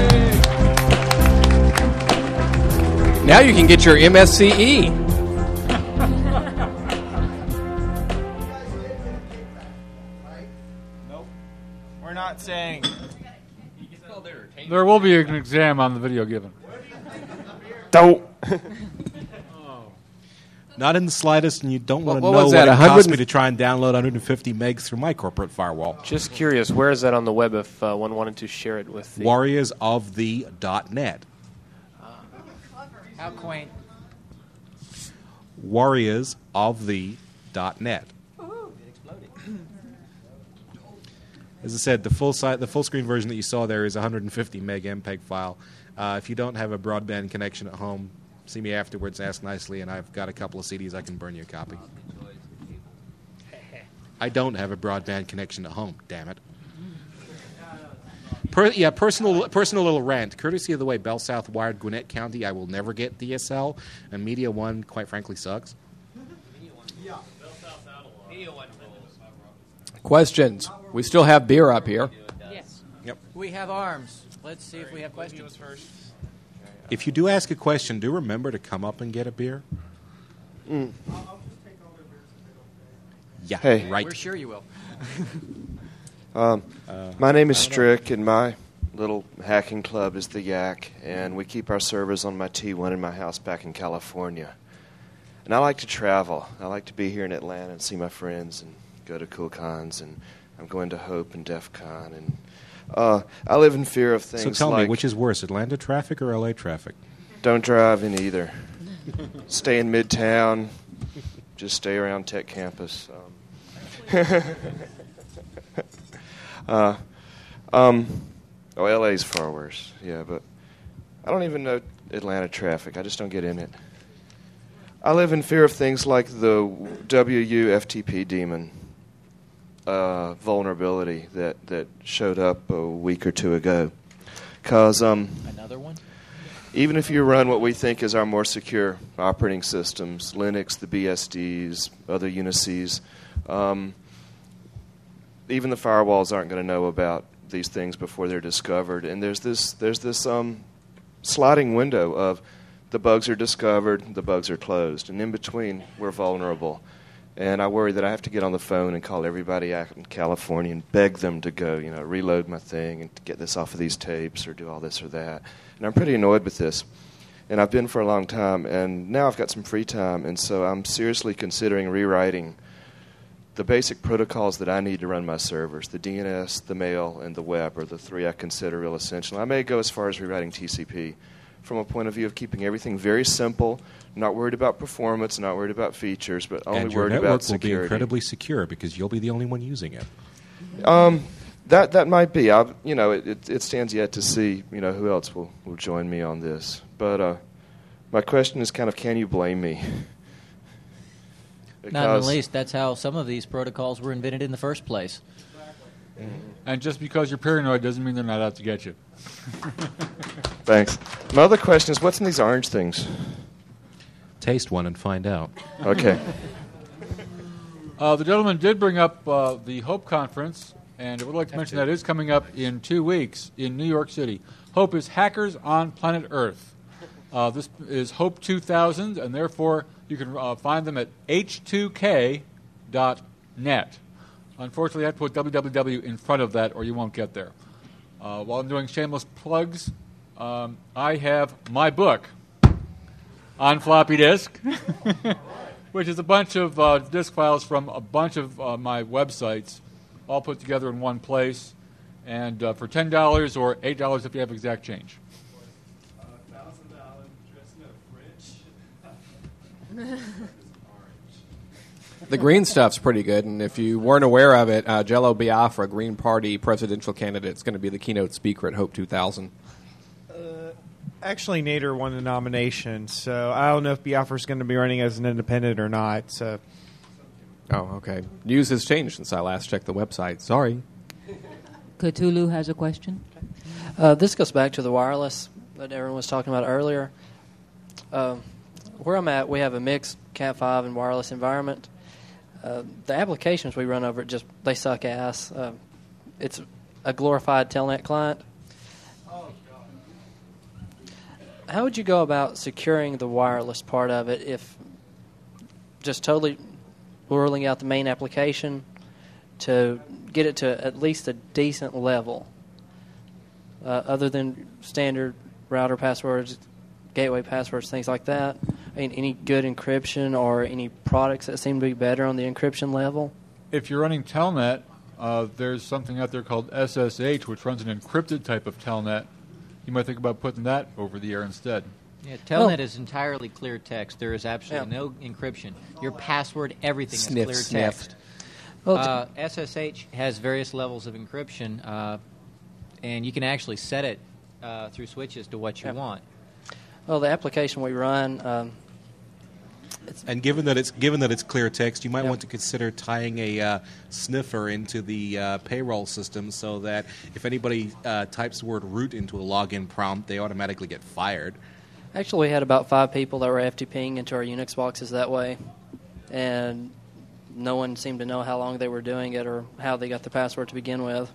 Now you can get your M S C E. We're not saying. There will be an exam on the video given. Don't. Not in the slightest, and you don't want to what know was what that, it one cost hundred me to try and download one hundred fifty megs through my corporate firewall. Just curious, where is that on the web if uh, one wanted to share it with the... Warriors of the .net. How quaint. Warriors of the .net. As I said, the full site, the full screen version that you saw there is a one hundred fifty meg M P E G file. Uh, if you don't have a broadband connection at home, see me afterwards, ask nicely, and I've got a couple of C Ds I can burn you a copy. I don't have a broadband connection at home, damn it. Per, yeah, personal personal little rant. Courtesy of the way Bell South wired Gwinnett County, I will never get D S L, and Media One, quite frankly, sucks. Questions? We still have beer up here. Yes. Yep. We have arms. Let's see if we have questions first. If you do ask a question, do remember to come up and get a beer. Mm. Yeah, Hey. right. We're sure you will. Um, Uh, my name is Strick, and my little hacking club is the Yak, and we keep our servers on my T one in my house back in California. And I like to travel. I like to be here in Atlanta and see my friends and go to cool cons, and I'm going to Hope and DEF CON, and uh, I live in fear of things So tell like me, which is worse, Atlanta traffic or L A traffic? don't drive in either. Stay in Midtown. Just stay around Tech Campus. Um, uh, um, oh, L A's far worse. Yeah, but I don't even know Atlanta traffic. I just don't get in it. I live in fear of things like the W U F T P daemon uh, vulnerability that, that showed up a week or two ago. Because um, Another one? even if you run what we think is our more secure operating systems, Linux, the B S Ds, other Unices, um, even the firewalls aren't going to know about these things before they're discovered. And there's this there's this um, sliding window of the bugs are discovered, the bugs are closed, and in between we're vulnerable. And I worry that I have to get on the phone and call everybody out in California and beg them to go, you know, reload my thing and to get this off of these tapes or do all this or that. And I'm pretty annoyed with this. And I've been for a long time, and now I've got some free time, and so I'm seriously considering rewriting the basic protocols that I need to run my servers. The D N S, the mail, and the web are the three I consider real essential. I may go as far as rewriting T C P from a point of view of keeping everything very simple, not worried about performance, not worried about features, but only and your worried network about will security. be incredibly secure because you'll be the only one using it. Um, that that might be. I, you know, it, it, it stands yet to see. You know, who else will, will join me on this. But uh, my question is kind of, can you blame me? Not in the least. That's how some of these protocols were invented in the first place. And just because you're paranoid doesn't mean they're not out to get you. Thanks. My other question is, what's in these orange things? Taste one and find out. Okay. Uh, the gentleman did bring up uh, the HOPE conference, and I would like to mention that is coming up in two weeks in New York City. HOPE is Hackers on Planet Earth. Uh, this is HOPE two thousand, and therefore you can uh, find them at H two K dot net. Unfortunately, I have to put W W W in front of that, or you won't get there. Uh, while I'm doing shameless plugs, um, I have my book on floppy disk, which is a bunch of uh, disk files from a bunch of uh, my websites, all put together in one place, and uh, for ten dollars or eight dollars if you have exact change. The green stuff's pretty good, and if you weren't aware of it, uh, Jello Biafra, Green Party presidential candidate, is going to be the keynote speaker at HOPE two thousand. Actually, Nader won the nomination, so I don't know if Biafra's going to be running as an independent or not. So, oh, okay. News has changed since I last checked the website. Sorry. Cthulhu has a question. Uh, this goes back to the wireless that everyone was talking about earlier. Uh, where I'm at, we have a mixed Cat five and wireless environment. Uh, the applications we run over it just they suck ass. Uh, it's a glorified telnet client. How would you go about securing the wireless part of it if just totally ruling out the main application to get it to at least a decent level, uh, other than standard router passwords, gateway passwords, things like that. I mean, any good encryption or any products that seem to be better on the encryption level? If you're running Telnet, uh, there's something out there called S S H, which runs an encrypted type of Telnet. You might think about putting that over the air instead. Yeah, Telnet is entirely clear text. There is absolutely yeah. no encryption. Your password, everything sniff, is clear sniff. text. Well, uh, S S H has various levels of encryption, uh, and you can actually set it uh, through switches to what you yeah. want. Well, the application we run... Um, and given that it's given that it's clear text, you might yeah. want to consider tying a uh, sniffer into the uh, payroll system so that if anybody uh, types the word root into a login prompt, they automatically get fired. Actually, we had about five people that were F T Ping into our Unix boxes that way, and no one seemed to know how long they were doing it or how they got the password to begin with.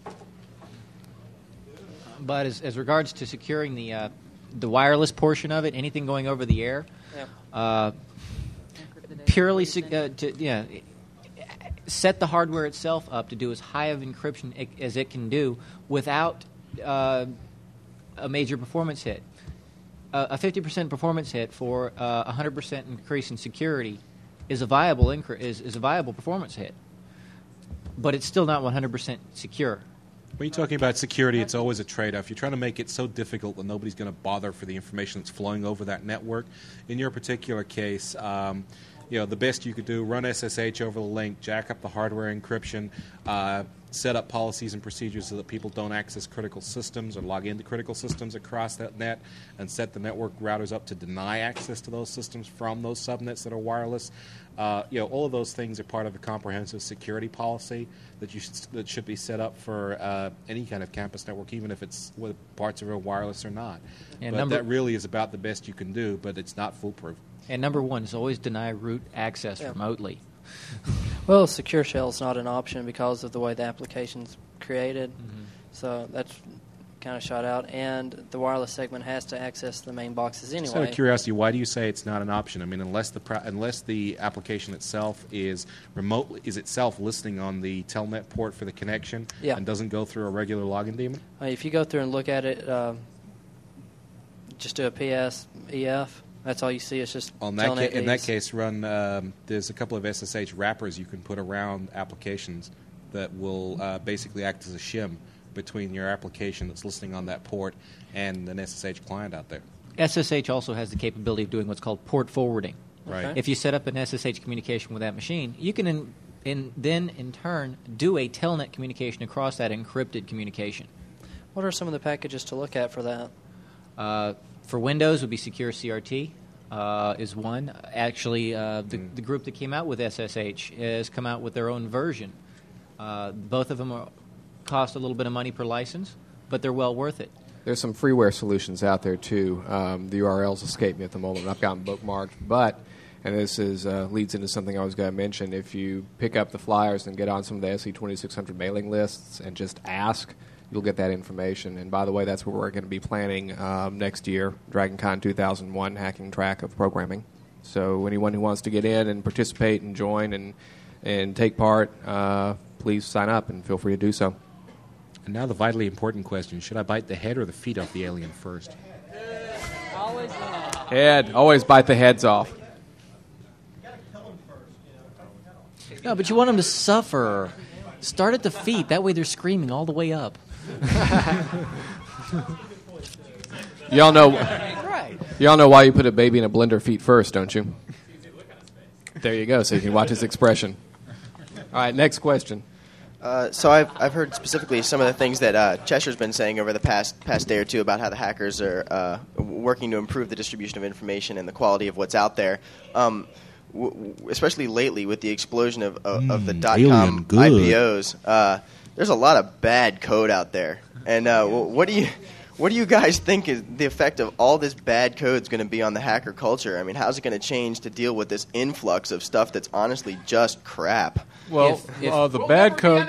But as, as regards to securing the uh, the wireless portion of it, anything going over the air, yeah. uh, purely uh, to, yeah, set the hardware itself up to do as high of encryption as it can do without uh, a major performance hit. Uh, a fifty percent performance hit for uh, a one hundred percent increase in security is a viable incre- is, is a viable performance hit, but it's still not one hundred percent secure. When you're talking about security, it's always a trade-off. You're trying to make it so difficult that nobody's going to bother for the information that's flowing over that network. In your particular case, um, you know, the best you could do, run S S H over the link, jack up the hardware encryption, uh, set up policies and procedures so that people don't access critical systems or log into critical systems across that net, and set the network routers up to deny access to those systems from those subnets that are wireless. Uh, you know, all of those things are part of a comprehensive security policy that you should, that should be set up for uh, any kind of campus network, even if it's with parts of it are wireless or not. And but number that really is about the best you can do, but it's not foolproof. And number one is always deny root access yeah. remotely. Well, Secure Shell is not an option because of the way the application's created. Mm-hmm. So that's kind of shot out. And the wireless segment has to access the main boxes anyway. Just out of curiosity, why do you say it's not an option? I mean, unless the pro- unless the application itself is remotely is itself listening on the Telnet port for the connection yeah. and doesn't go through a regular login daemon? Uh, if you go through and look at it, uh, just do a P S E F. That's all you see. It's just On that ca- in that these. case, run. Um, there's a couple of S S H wrappers you can put around applications that will uh, basically act as a shim between your application that's listening on that port and an S S H client out there. S S H also has the capability of doing what's called port forwarding. Right. Okay. If you set up an S S H communication with that machine, you can in, in, then, in turn, do a Telnet communication across that encrypted communication. What are some of the packages to look at for that? Uh, for Windows would be Secure C R T uh, is one. Actually, uh, the, Mm. the group that came out with S S H has come out with their own version. Uh, both of them are, cost a little bit of money per license, but they're well worth it. There's some freeware solutions out there, too. Um, the U R Ls escape me at the moment. I've got them bookmarked. But, and this is uh, leads into something I was going to mention, if you pick up the flyers and get on some of the S E twenty-six hundred mailing lists and just ask, you'll get that information. And by the way, that's where we're going to be planning um, next year, DragonCon two thousand one hacking track of programming. So anyone who wants to get in and participate and join and, and take part, uh, please sign up and feel free to do so. And now the vitally important question, should I bite the head or the feet off the alien first? Always the head. Head. Always bite the heads off. No, but you want them to suffer. Start at the feet. That way they're screaming all the way up. Y'all know, Right. y'all know why you put a baby in a blender feet first, don't you? There you go, so you can watch his expression. All right, next question. Uh, so I've I've heard specifically some of the things that uh, Cheshire's been saying over the past past day or two about how the hackers are uh, working to improve the distribution of information and the quality of what's out there. Um, w- w- especially lately with the explosion of of, of the dot com I P Os, uh, there's a lot of bad code out there. And uh, w- what do you what do you guys think is the effect of all this bad code is going to be on the hacker culture? I mean, how's it going to change to deal with this influx of stuff that's honestly just crap? Well, If- if- uh, the bad code.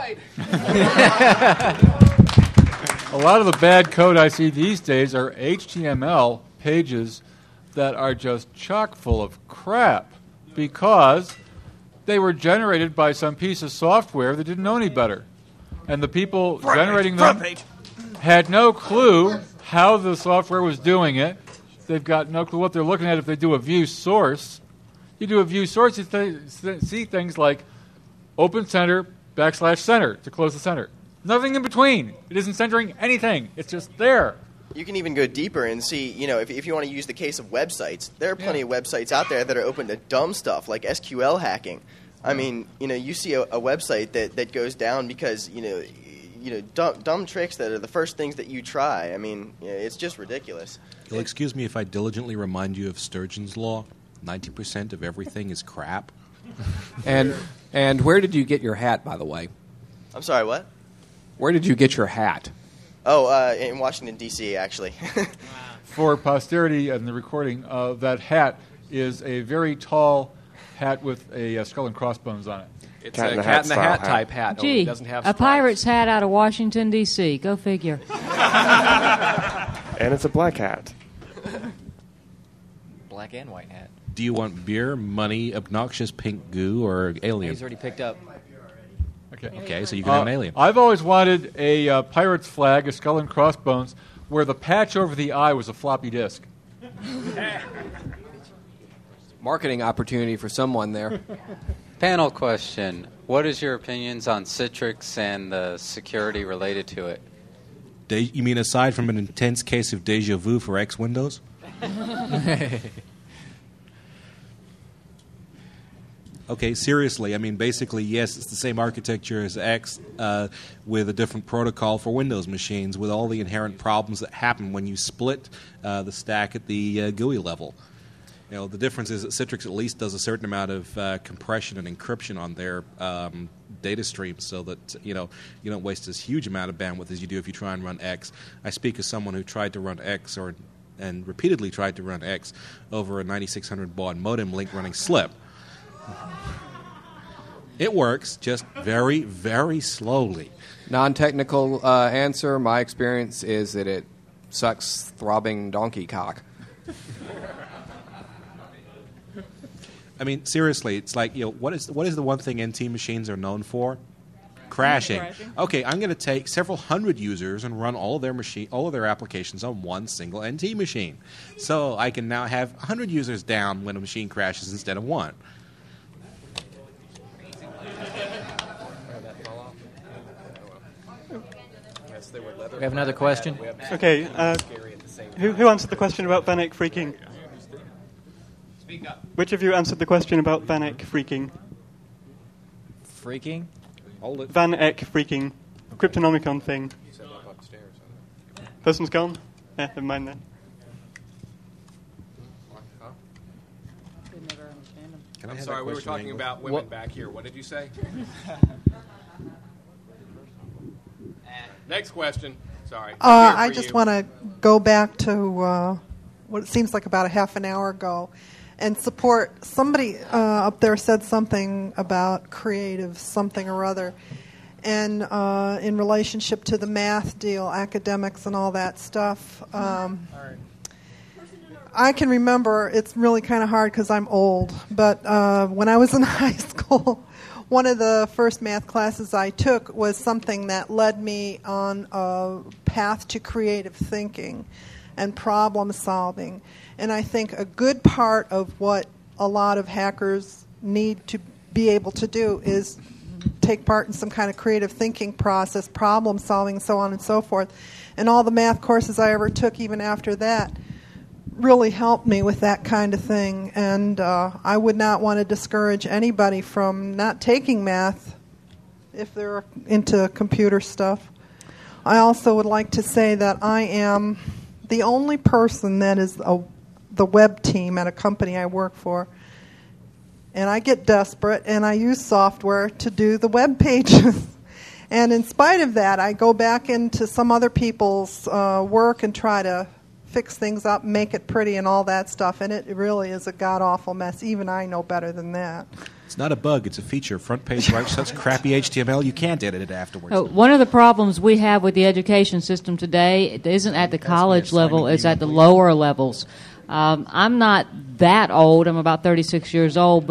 A lot of the bad code I see these days are H T M L pages that are just chock full of crap because they were generated by some piece of software that didn't know any better. And the people Front generating page, front them page. had no clue how the software was doing it, they've got no clue what they're looking at if they do a view source. You do a view source, you th- see things like open center, backslash center to close the center. Nothing in between. It isn't centering anything. It's just there. You can even go deeper and see, you know, if, if you want to use the case of websites, there are plenty yeah. of websites out there that are open to dumb stuff like S Q L hacking. I mean, you know, you see a, a website that, that goes down because, you know, you know, dumb, dumb tricks that are the first things that you try. I mean, you know, it's just ridiculous. You'll excuse me if I diligently remind you of Sturgeon's Law. ninety percent of everything is crap. And and where did you get your hat, by the way? I'm sorry, what? Where did you get your hat? Oh, uh, in Washington, D C, actually. For posterity and the recording, uh, that hat is a very tall hat with a uh, skull and crossbones on it. It's cat a cat in the hat, hat type hat. Gee, it doesn't have a pirate's hat out of Washington, D C Go figure. And it's a black hat. Black and white hat. Do you want beer, money, obnoxious pink goo, or alien? He's already picked up. Okay. Okay, so you can have uh, an alien. I've always wanted a uh, pirate's flag, a skull and crossbones, where the patch over the eye was a floppy disk. Marketing opportunity for someone there. Panel question. What is your opinions on Citrix and the security related to it? De- you mean aside from an intense case of deja vu for X Windows? Okay, seriously, I mean, basically, yes, it's the same architecture as X uh, with a different protocol for Windows machines with all the inherent problems that happen when you split uh, the stack at the uh, G U I level. You know, the difference is that Citrix at least does a certain amount of uh, compression and encryption on their um, data streams so that, you know, you don't waste as huge amount of bandwidth as you do if you try and run X. I speak as someone who tried to run X or and repeatedly tried to run X over a ninety-six hundred baud modem link running SLIP. It works, just very, very slowly. Non-technical uh, answer, my experience is that it sucks throbbing donkey cock. I mean, seriously, it's like, you know, what is what is the one thing N T machines are known for? Crashing. Crashing. Okay, I'm going to take several hundred users and run all of their machine, all of their applications on one single N T machine, so I can now have one hundred users down when a machine crashes instead of one. We have another question. Okay, uh, who, who answered the question about Vanek freaking? Speak up. Which of you answered the question about Vanek freaking? Freaking? Hold it. Vanek freaking. Cryptonomicon thing. Person's gone? Yeah, never mind then. I'm sorry, we were talking about women what? back here. What did you say? Next question. Sorry. Uh, I just want to go back to uh, what it seems like about a half an hour ago and support somebody uh, up there said something about creative something or other. And uh, in relationship to the math deal, academics and all that stuff, um, I can remember, it's really kind of hard because I'm old, but uh, when I was in high school, one of the first math classes I took was something that led me on a path to creative thinking and problem solving. And I think a good part of what a lot of hackers need to be able to do is take part in some kind of creative thinking process, problem solving, so on and so forth. And all the math courses I ever took, even after that, really helped me with that kind of thing. And uh, I would not want to discourage anybody from not taking math if they're into computer stuff. I also would like to say that I am the only person that is a, the web team at a company I work for. And I get desperate, and I use software to do the web pages. And in spite of that, I go back into some other people's uh, work and try to fix things up, make it pretty and all that stuff, and it really is a god-awful mess. Even I know better than that. It's not a bug, it's a feature. Front page writes such crappy H T M L, you can't edit it afterwards. Oh, one of the problems we have with the education system today, it isn't at the college level, it's at the lower levels. Um, I'm not that old, I'm about thirty-six years old, but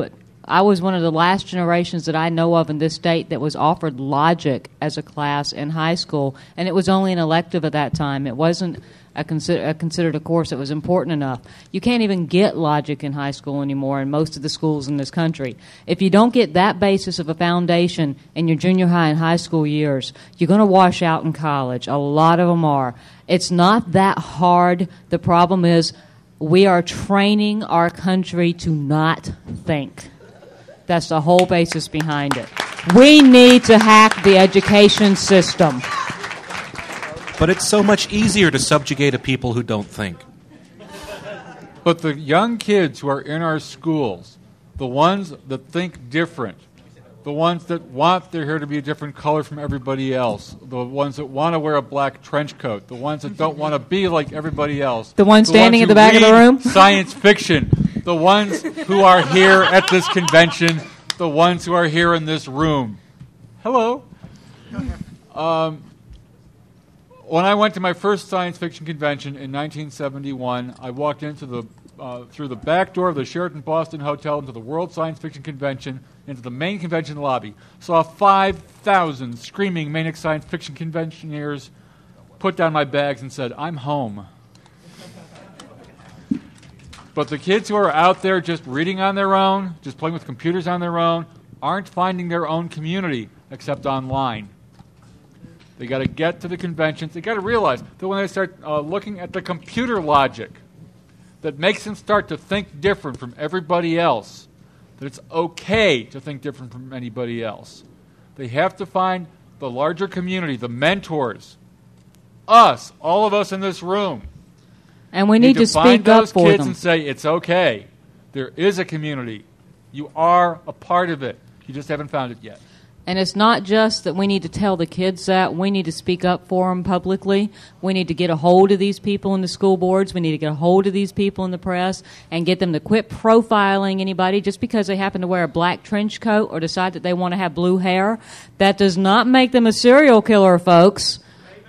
I was one of the last generations that I know of in this state that was offered logic as a class in high school, and it was only an elective at that time. It wasn't a consider, a considered a course that was important enough. You can't even get logic in high school anymore in most of the schools in this country. If you don't get that basis of a foundation in your junior high and high school years, you're going to wash out in college. A lot of them are. It's not that hard. The problem is we are training our country to not think. That's the whole basis behind it. We need to hack the education system. But it's so much easier to subjugate a people who don't think. But the young kids who are in our schools, the ones that think different, the ones that want their hair to be a different color from everybody else, the ones that want to wear a black trench coat, the ones that don't want to be like everybody else, the ones standing ones at the back of the read room, science fiction, the ones who are here at this convention, the ones who are here in this room. Hello. Um, when I went to my first science fiction convention in nineteen seventy-one, I walked into the uh, through the back door of the Sheraton Boston Hotel into the World Science Fiction Convention, into the main convention lobby. Saw five thousand screaming Manic Science Fiction conventioneers, put down my bags and said, "I'm home." But the kids who are out there just reading on their own, just playing with computers on their own, aren't finding their own community except online. They got to get to the conventions. They got to realize that when they start uh, looking at the computer logic that makes them start to think different from everybody else, that it's okay to think different from anybody else. They have to find the larger community, the mentors, us, all of us in this room. And we need, need to, to find speak those up for kids them. and say, it's okay. There is a community. You are a part of it. You just haven't found it yet. And it's not just that we need to tell the kids that. We need to speak up for them publicly. We need to get a hold of these people in the school boards. We need to get a hold of these people in the press and get them to quit profiling anybody just because they happen to wear a black trench coat or decide that they want to have blue hair. That does not make them a serial killer, folks.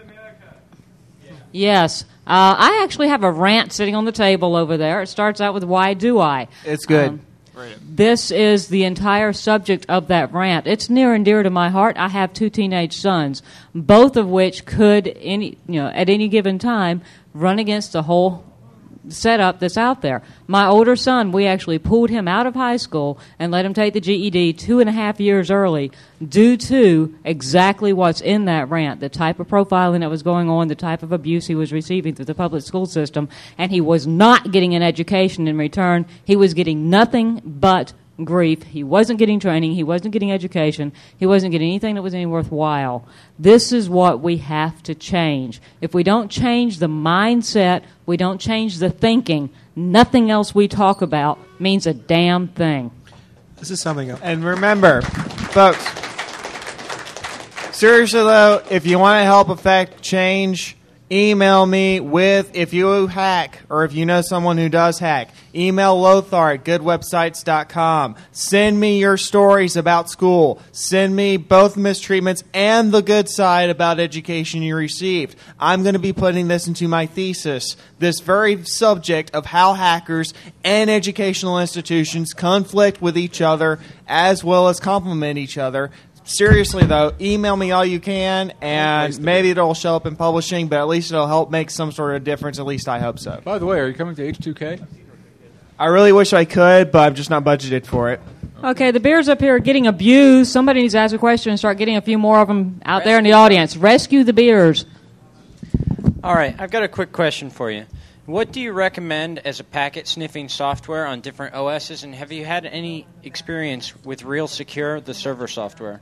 Yes. Uh, I actually have a rant sitting on the table over there. It starts out with, why do I? It's good. Um, This is the entire subject of that rant. It's near and dear to my heart. I have two teenage sons, both of which could, any you know, at any given time, run against the whole setup that's out there. My older son, we actually pulled him out of high school and let him take the G E D two and a half years early due to exactly what's in that rant, the type of profiling that was going on, the type of abuse he was receiving through the public school system, and he was not getting an education in return. He was getting nothing but grief. He wasn't getting training. He wasn't getting education. He wasn't getting anything that was any worthwhile. This is what we have to change. If we don't change the mindset, we don't change the thinking, nothing else we talk about means a damn thing. This is something else. And remember, folks, seriously though, if you want to help affect change, email me with, if you hack or if you know someone who does hack, email Lothar at good websites dot com. Send me your stories about school. Send me both mistreatments and the good side about education you received. I'm going to be putting this into my thesis, this very subject of how hackers and educational institutions conflict with each other as well as complement each other. Seriously, though, email me all you can, and maybe it'll show up in publishing, but at least it'll help make some sort of difference. At least I hope so. By the way, are you coming to H two K? I really wish I could, but I'm just not budgeted for it. Okay, the bears up here are getting abused. Somebody needs to ask a question and start getting a few more of them out there in the audience. Rescue the bears. All right, I've got a quick question for you. What do you recommend as a packet sniffing software on different O Ss, and have you had any experience with Real Secure, the server software?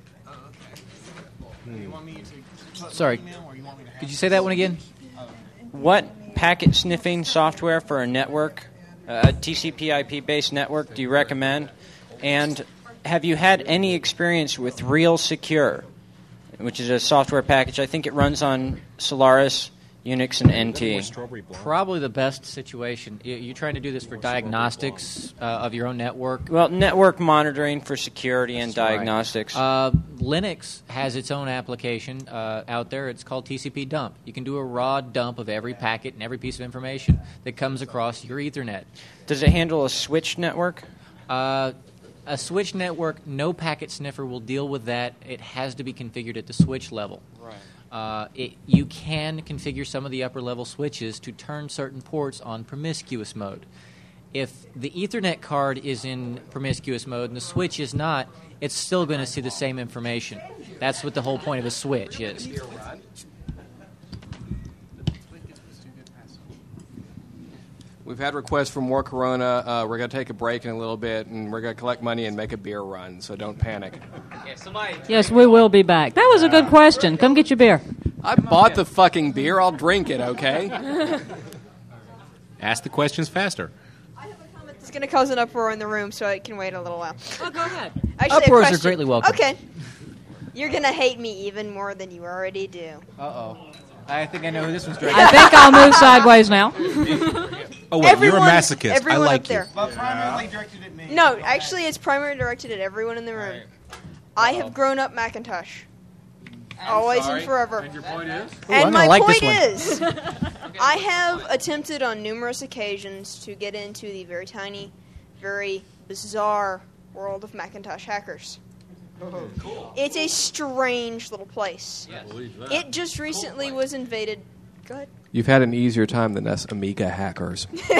Sorry, could you say that one again? What packet sniffing software for a network, a T C P I P-based network, do you recommend? And have you had any experience with Real Secure, which is a software package? I think it runs on Solaris, Unix, and N T. Probably the best situation. You- You're trying to do this for diagnostics uh, of your own network? Well, network monitoring for security and That's right. diagnostics. Uh, Linux has its own application uh, out there. It's called T C P dump. You can do a raw dump of every packet and every piece of information that comes across your Ethernet. Does it handle a switched network? Uh, A switch network, no packet sniffer will deal with that. It has to be configured at the switch level. Right. Uh, it, you can configure some of the upper level switches to turn certain ports on promiscuous mode. If the Ethernet card is in promiscuous mode and the switch is not, it's still going to see the same information. That's what the whole point of a switch is. We've had requests for more Corona. Uh, we're going to take a break in a little bit, and we're going to collect money and make a beer run, so don't panic. Yes, we will be back. That was a good question. Come get your beer. I bought the fucking beer. I'll drink it, okay? Ask the questions faster. It's going to cause an uproar in the room, so I can wait a little while. Oh, go ahead. Actually, Uproars a are question. greatly welcome. Okay. You're going to hate me even more than you already do. Uh-oh. I think I know who this one's directed. I think I'll move sideways now. Oh, wait, Everyone- you're a masochist. I everyone like up there. you. But primarily directed at me. No, actually, it's primarily directed at everyone in the room. I have grown up Macintosh. Always sorry. and forever. And your point is? Ooh, and I'm my gonna like point this is, I have attempted on numerous occasions to get into the very tiny, very bizarre world of Macintosh hackers. Oh, cool. It's a strange little place. Yes. I believe that. It just recently was invaded. Go ahead. You've had an easier time than us Amiga hackers. We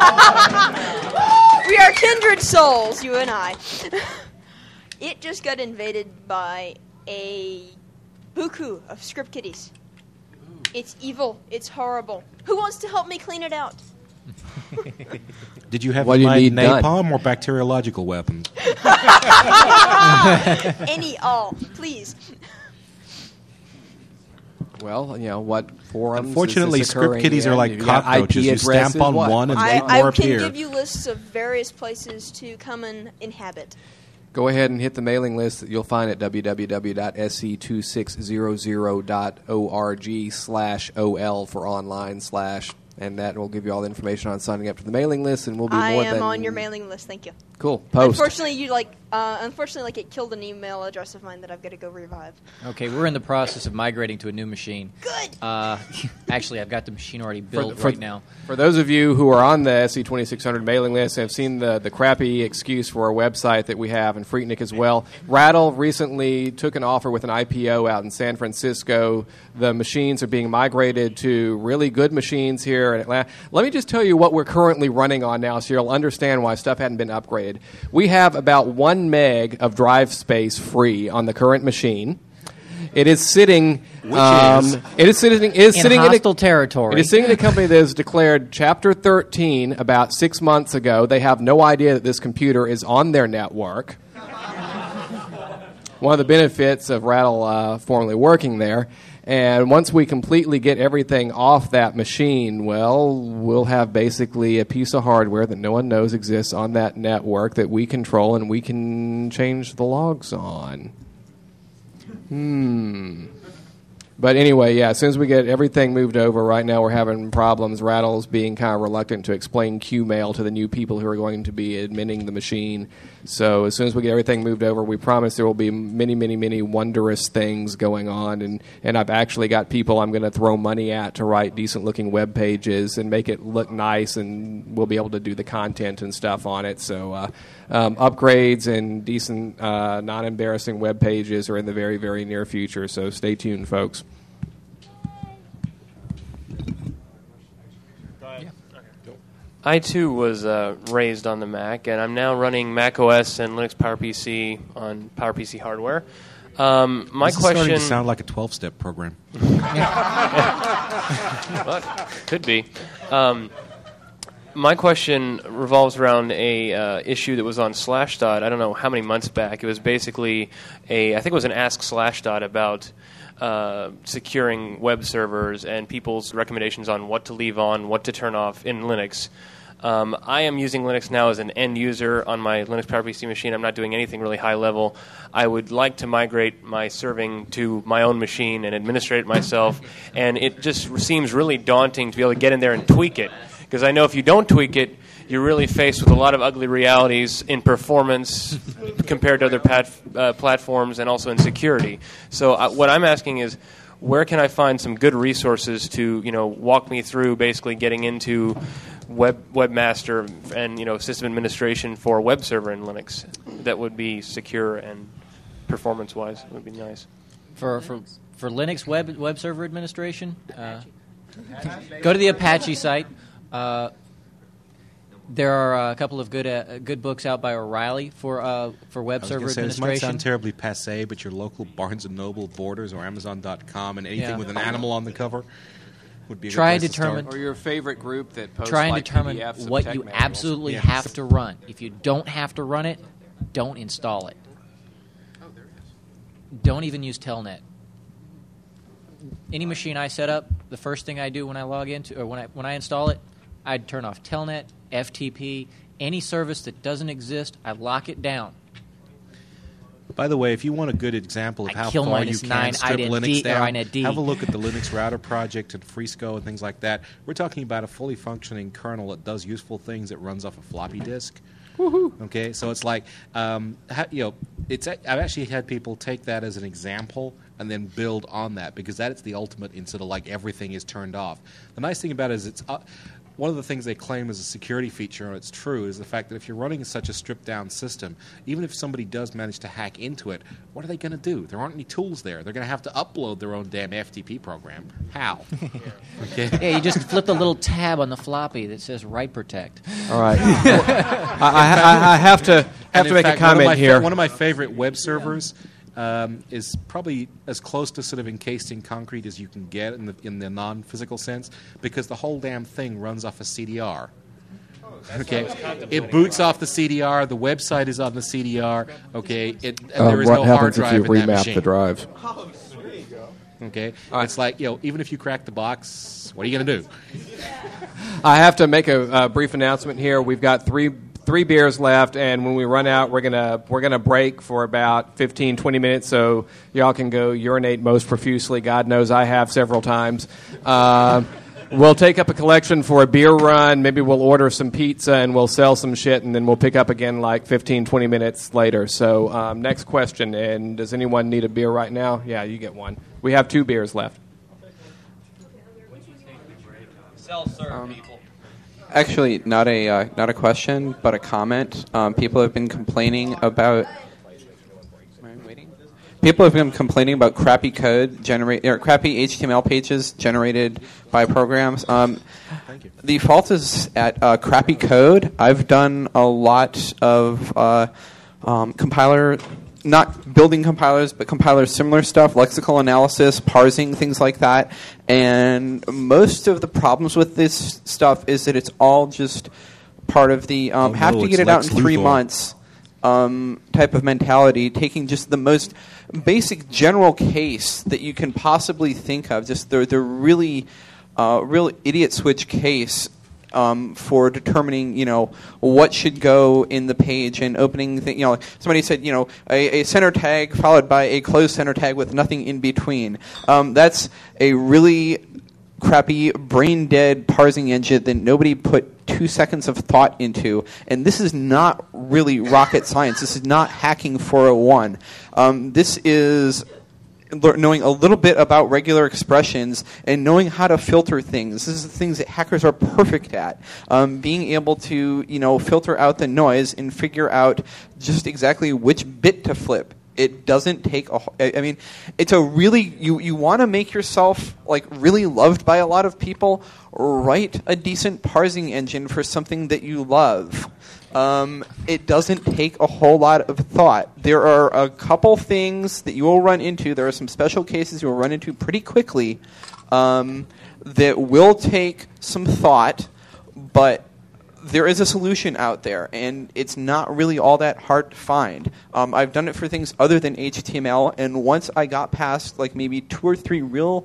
are kindred souls, you and I. It just got invaded by a buku of script kiddies. It's evil. It's horrible. Who wants to help me clean it out? Did you have What in do you mind need done? napalm or bacteriological weapons? Any, all, please. Well, you know, what forums Unfortunately, is this script occurring kiddies in? are like You've got cockroaches. I P You stamp addresses, on what? one and I, eight I more can appear. give you lists of various places to come and inhabit. Go ahead and hit the mailing list that you'll find at w w w dot s c two six zero zero dot org slash ol for online slash, and that will give you all the information on signing up to the mailing list, and we'll be I more am than on your mailing list. Thank you. Cool. Post. Unfortunately, you like. Uh, unfortunately, like it killed an email address of mine that I've got to go revive. Okay, we're in the process of migrating to a new machine. Good. Uh, actually, I've got the machine already built for, right now. For those of you who are on the S C twenty-six hundred mailing list and have seen the, the crappy excuse for our website that we have, and Freaknik as well, Rattle recently took an offer with an I P O out in San Francisco. The machines are being migrated to really good machines here in Atlanta. Let me just tell you what we're currently running on now so you'll understand why stuff hadn't been upgraded. We have about one meg of drive space free on the current machine. It is sitting. Which um, is? It is sitting. Is In sitting hostile in a, territory. It is sitting in a company that has declared Chapter thirteen about six months ago. They have no idea that this computer is on their network. One of the benefits of Rattle uh, formerly working there. And once we completely get everything off that machine, well, we'll have basically a piece of hardware that no one knows exists on that network that we control and we can change the logs on. Hmm. But anyway, yeah, as soon as we get everything moved over, right now we're having problems. Rattle's being kind of reluctant to explain Qmail to the new people who are going to be admitting the machine. So as soon as we get everything moved over, we promise there will be many, many, many wondrous things going on. And, and I've actually got people I'm going to throw money at to write decent-looking web pages and make it look nice, and we'll be able to do the content and stuff on it. So uh, um, upgrades and decent, uh, non-embarrassing web pages are in the very, very near future. So stay tuned, folks. I too was uh, raised on the Mac, and I'm now running Mac O S and Linux PowerPC on PowerPC hardware. Um, my this is question starting to sound like a twelve-step program. Well, could be. Um, my question revolves around a uh, issue that was on Slashdot. I don't know how many months back. It was basically a, I think it was an Ask Slashdot about uh, securing web servers and people's recommendations on what to leave on, what to turn off in Linux. Um, I am using Linux now as an end user on my Linux PowerPC machine. I'm not doing anything really high level. I would like to migrate my serving to my own machine and administrate it myself, and it just seems really daunting to be able to get in there and tweak it. Because I know if you don't tweak it, you're really faced with a lot of ugly realities in performance compared to other pat, uh, platforms and also in security. So uh, what I'm asking is, where can I find some good resources to, you know, walk me through basically getting into web webmaster and you know system administration for a web server in Linux that would be secure and performance wise would be nice. For for for Linux web web server administration, uh, go to the Apache site. Uh, there are a couple of good uh, good books out by O'Reilly for uh, for web I was server gonna say, this administration. might sound terribly passé, but your local Barnes and Noble, Borders, or Amazon dot com, and anything Yeah. with an animal on the cover would be a Try good and place to start. determine Or your favorite group that posts Try and like determine P D Fs of what tech you manuals. absolutely Yes. have to run. If you don't have to run it, don't install it. Don't even use Telnet. Any machine I set up, the first thing I do when I log into or when I when I install it, I'd turn off Telnet, F T P, any service that doesn't exist. I lock it down. By the way, if you want a good example of I how kill far you minus can nine strip I N Linux D or down, I N D. have a look at the Linux Router Project and Frisco and things like that. We're talking about a fully functioning kernel that does useful things that runs off a floppy disk. Woohoo! Okay, so it's like, um, ha, you know, it's. I've actually had people take that as an example and then build on that because that is the ultimate instead of like everything is turned off. The nice thing about it is it's. Uh, One of the things they claim as a security feature, and it's true, is the fact that if you're running such a stripped-down system, even if somebody does manage to hack into it, what are they going to do? There aren't any tools there. They're going to have to upload their own damn F T P program. How? Okay. Yeah, you just flip the little tab on the floppy that says Write Protect. All right. I, I, I have to have And to in make fact, a comment one of my fa- here. One of my favorite web servers um, is probably as close to sort of encased in concrete as you can get in the in the non-physical sense, because the whole damn thing runs off a C D R. Okay, it boots off the C D R. The website is on the C D R. Okay, it, and Uh, there is what no hard happens if drive you in that remap machine. the drive? Okay, it's like, you know, even if you crack the box, what are you going to do? I have to make a, uh brief announcement here. We've got three three beers left, and when we run out, we're gonna we're gonna break for about fifteen, twenty minutes, so y'all can go urinate most profusely. God knows I have several times. Uh, we'll take up a collection for a beer run. Maybe we'll order some pizza and we'll sell some shit, and then we'll pick up again like fifteen, twenty minutes later. So um, next question, and does anyone need a beer right now? Yeah, you get one. We have two beers left. Self-serve, Um, people. Actually, not a uh, not a question, but a comment. Um, people have been complaining about. People have been complaining about crappy code generate or crappy H T M L pages generated by programs. Um, the fault is at uh, crappy code. I've done a lot of uh, um, compiler, not building compilers, but compiler similar stuff, lexical analysis, parsing, things like that. And most of the problems with this stuff is that it's all just part of the um, Oh, have no, to get it's it out Lex in three Luthor. months um, type of mentality, taking just the most basic general case that you can possibly think of, just the, the really uh, real idiot switch case um, for determining, you know, what should go in the page and opening, th- you know, somebody said, you know, a, a center tag followed by a closed center tag with nothing in between. Um, that's a really crappy, brain-dead parsing engine that nobody put two seconds of thought into. And this is not really rocket science. This is not hacking four oh one. Um, this is lear- knowing a little bit about regular expressions and knowing how to filter things. This is the things that hackers are perfect at. Um, being able to, you know, filter out the noise and figure out just exactly which bit to flip. It doesn't take a. I mean, it's a really you. You want to make yourself like really loved by a lot of people. Write a decent parsing engine for something that you love. Um, it doesn't take a whole lot of thought. There are a couple things that you will run into. There are some special cases you will run into pretty quickly um, that will take some thought, but there is a solution out there, and it's not really all that hard to find. Um, I've done it for things other than H T M L, and once I got past like maybe two or three real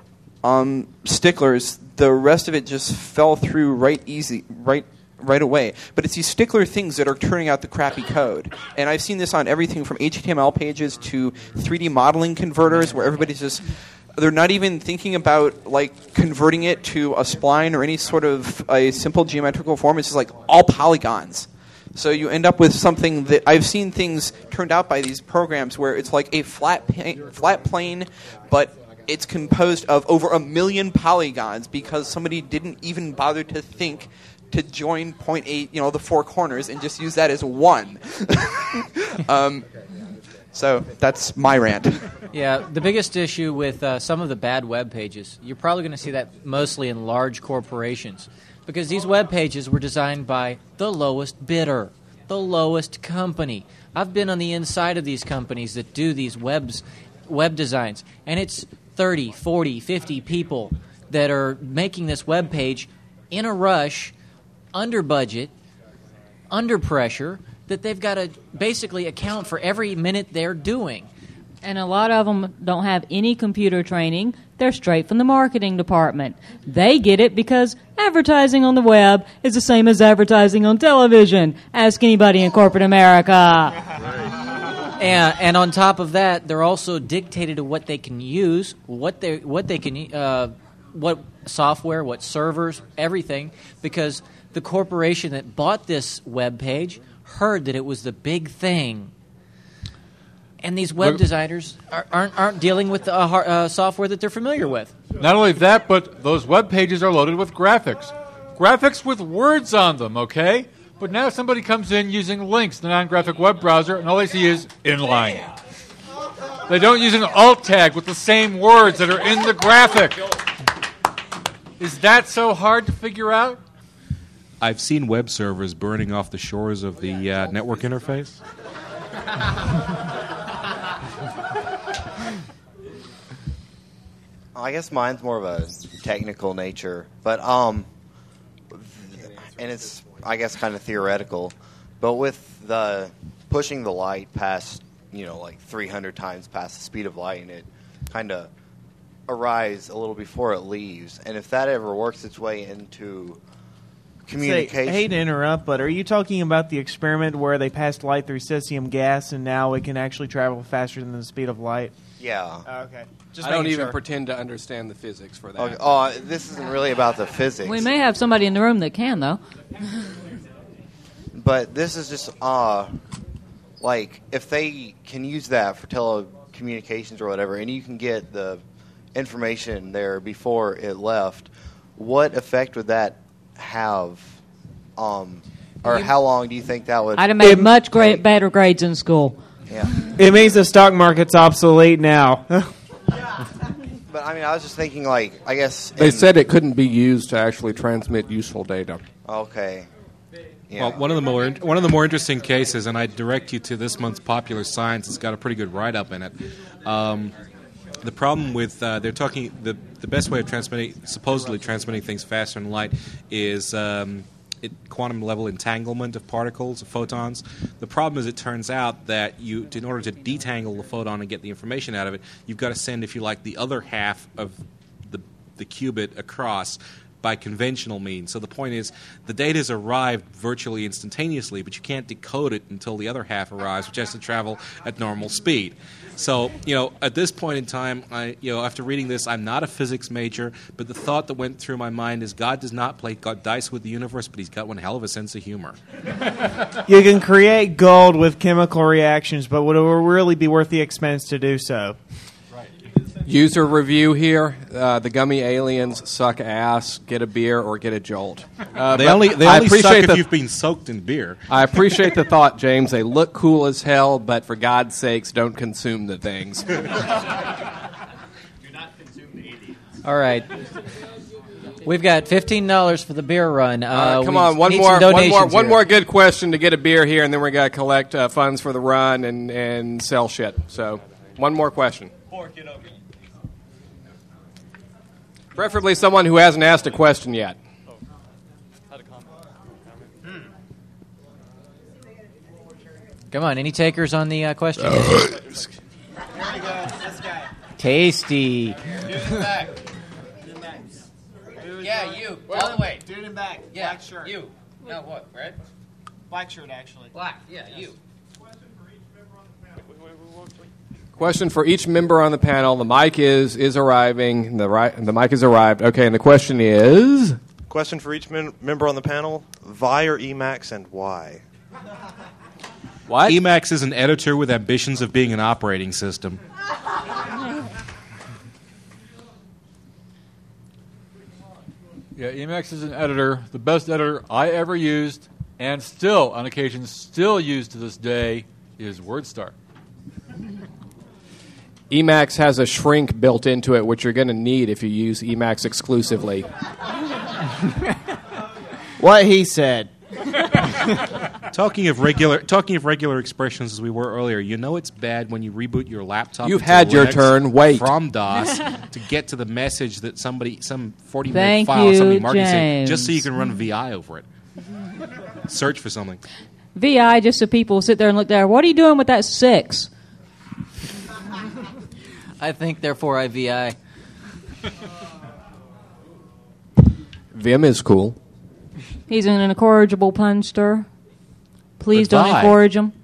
um, sticklers, the rest of it just fell through right easy, right right away. But it's these stickler things that are turning out the crappy code. And I've seen this on everything from H T M L pages to three D modeling converters, where everybody's just they're not even thinking about like converting it to a spline or any sort of a simple geometrical form. It's just like all polygons. So you end up with something that I've seen things turned out by these programs where it's like a flat pa- flat plane, but it's composed of over a million polygons because somebody didn't even bother to think to join point eight, you know, the four corners, and just use that as one. um, so that's my rant. Yeah, the biggest issue with uh, some of the bad web pages, you're probably going to see that mostly in large corporations, because these web pages were designed by the lowest bidder, the lowest company. I've been on the inside of these companies that do these webs, web designs, and it's thirty, forty, fifty people that are making this web page in a rush, under budget, under pressure, that they've got to basically account for every minute they're doing. And a lot of them don't have any computer training. They're straight from the marketing department. They get it because advertising on the web is the same as advertising on television. Ask anybody in corporate America. And, and on top of that, they're also dictated to what they can use, what they what they can, uh, what software, what servers, everything, because the corporation that bought this web page heard that it was the big thing. And these web Look, designers are, aren't aren't dealing with the uh, hard, uh, software that they're familiar with. Not only that, but those web pages are loaded with graphics. Graphics with words on them, okay? But now somebody comes in using links, the non-graphic web browser, and all they see is inline. They don't use an alt tag with the same words that are in the graphic. Is that so hard to figure out? I've seen web servers burning off the shores of the uh, network interface. I guess mine's more of a technical nature, but um, and it's I guess kind of theoretical. But with the pushing the light past, you know, like three hundred times past the speed of light, and it kind of arrives a little before it leaves, and if that ever works its way into communication. Say, I hate to interrupt, but are you talking about the experiment where they passed light through cesium gas, and now it can actually travel faster than the speed of light? Yeah. Oh, okay. Just I don't making even sure. pretend to understand the physics for that. Okay. Oh, this isn't really about the physics. We may have somebody in the room that can, though. But this is just, uh, like, if they can use that for telecommunications or whatever, and you can get the information there before it left, what effect would that have? Um, or how long do you think that would... I'd have made much great, better grades in school. Yeah. It means the stock market's obsolete now. But, I mean, I was just thinking, like, I guess... They in- said it couldn't be used to actually transmit useful data. Okay. Well, one of the more one of the more interesting cases, and I direct you to this month's Popular Science. It's got a pretty good write-up in it. Um, the problem with uh, they're talking the the best way of transmitting supposedly transmitting things faster than light is um, it, quantum level entanglement of particles, of photons. The problem is, it turns out that you, in order to detangle the photon and get the information out of it, you've got to send, if you like, the other half of the the qubit across by conventional means. So the point is, the data's arrived virtually instantaneously, but you can't decode it until the other half arrives, which has to travel at normal speed. So, you know, at this point in time, I, you know, after reading this, I'm not a physics major, but the thought that went through my mind is God does not play God dice with the universe, but he's got one hell of a sense of humor. You can create gold with chemical reactions, but would it really be worth the expense to do so? User review here. Uh, the gummy aliens suck ass. Get a beer or get a jolt. Uh, They but only- they I only appreciate suck if the- you've been soaked in beer. I appreciate the thought, James. They look cool as hell, but for God's sakes, don't consume the things. All right. We've got fifteen dollars for the beer run. Uh, Uh, come we on, one need more, some one more, donations one here. more good question to get a beer here, and then we got to collect uh, funds for the run and, and sell shit. So, one more question. Preferably someone who hasn't asked a question yet. Come on, any takers on the uh, question? Tasty. Yeah, you. All the way. Dude in back. Yeah, Black shirt. you. No, what? Red? Black shirt, actually. Black. Yeah, you. Question for each member on the panel. The mic is is arriving. The right, the mic has arrived. Okay, and the question is. Question for each men- member on the panel: Vi or Emacs, and why? What? Emacs is an editor with ambitions of being an operating system. Yeah, Yeah, Emacs is an editor, the best editor I ever used, and still, on occasion, still used to this day, is WordStar. Emacs has a shrink built into it, which you're going to need if you use Emacs exclusively. What he said. Talking of regular, talking of regular expressions, as we were earlier, you know it's bad when you reboot your laptop. You've into had your Linux turn. Wait. from DOS to get to the message that somebody, some forty minute Thank file, you, somebody marked it, James. just so you can run V I over it. Search for something. V I, just so people sit there and look there. What are you doing with that six? I think, therefore, I V I. Vim is cool. He's an incorrigible punster. Please don't Goodbye. encourage him.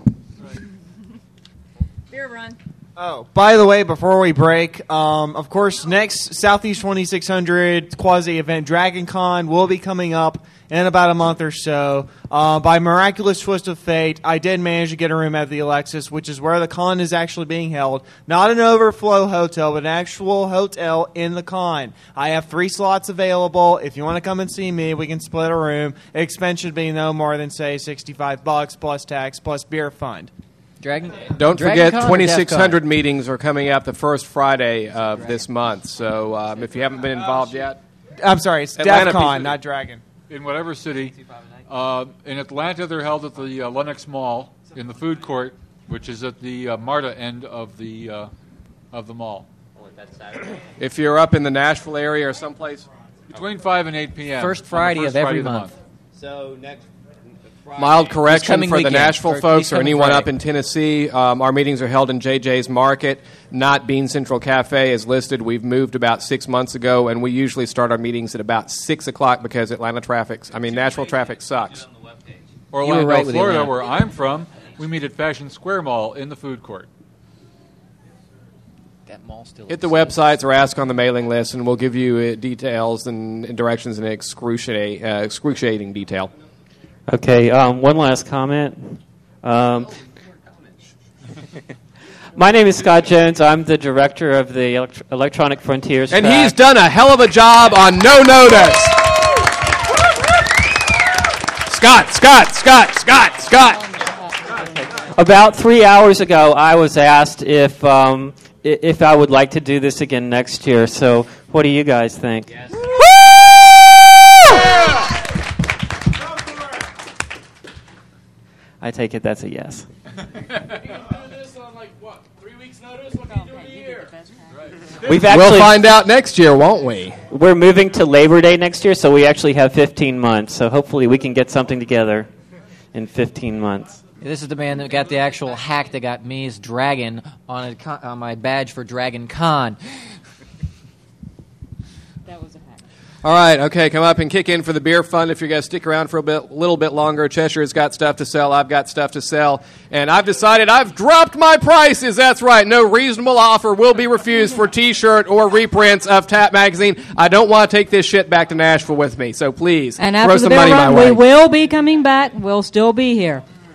Beer run. Oh, by the way, before we break, um, of course, next Southeast twenty-six hundred quasi event, Dragon Con, will be coming up in about a month or so. Uh, by miraculous twist of fate, I did manage to get a room at the Alexis, which is where the con is actually being held. Not an overflow hotel, but an actual hotel in the con. I have three slots available. If you want to come and see me, we can split a room. Expense should be no more than, say, sixty-five bucks plus tax plus beer fund. Dragon. Don't Dragon forget, Con or twenty-six hundred DEF CON? meetings are coming up the first Friday of this month. So um, if you haven't been involved yet, I'm sorry, it's Atlanta DEF CON, P- not Dragon. In whatever city. Uh, in Atlanta, they're held at the uh, Lenox Mall in the food court, which is at the uh, MARTA end of the uh, of the mall. if you're up in the Nashville area or someplace, Between five and eight p.m. First on the Friday first of every Friday the month. So next Friday. mild correction coming for the weekend. Nashville Or folks this or coming anyone Friday. up in Tennessee. Um, our meetings are held in J J's Market, not Bean Central Cafe as listed. We've moved about six months ago, and we usually start our meetings at about six o'clock because Atlanta traffic, I mean, Nashville traffic sucks. Orlando, You were right with Florida, Atlanta. where I'm from, we meet at Fashion Square Mall in the food court. That mall still Hit the websites or ask on the mailing list, and we'll give you uh, details and, and directions in excruciating, uh, excruciating detail. Okay, um, one last comment. Um, my name is Scott Jones. I'm the director of the Elect- Electronic Frontiers And track. he's done a hell of a job on No Notice. Scott, Scott, Scott, Scott, Scott. About three hours ago, I was asked if um, i- if I would like to do this again next year. So, what do you guys think? Yes. I take it that's a yes. We've actually, We'll find out next year, won't we? We're moving to Labor Day next year, so we actually have fifteen months. So hopefully we can get something together in fifteen months. This is the man that got the actual hack that got me as Dragon on, a con- on my badge for Dragon Con. That was a hack. All right, okay, come up and kick in for the beer fund if you're going to stick around for a bit, little bit longer. Cheshire's got stuff to sell. I've got stuff to sell. And I've decided I've dropped my prices. That's right. No reasonable offer will be refused for T-shirt or reprints of Tap Magazine. I don't want to take this shit back to Nashville with me, so please And throw after the some beer money my run, way. we will be coming back. We'll still be here.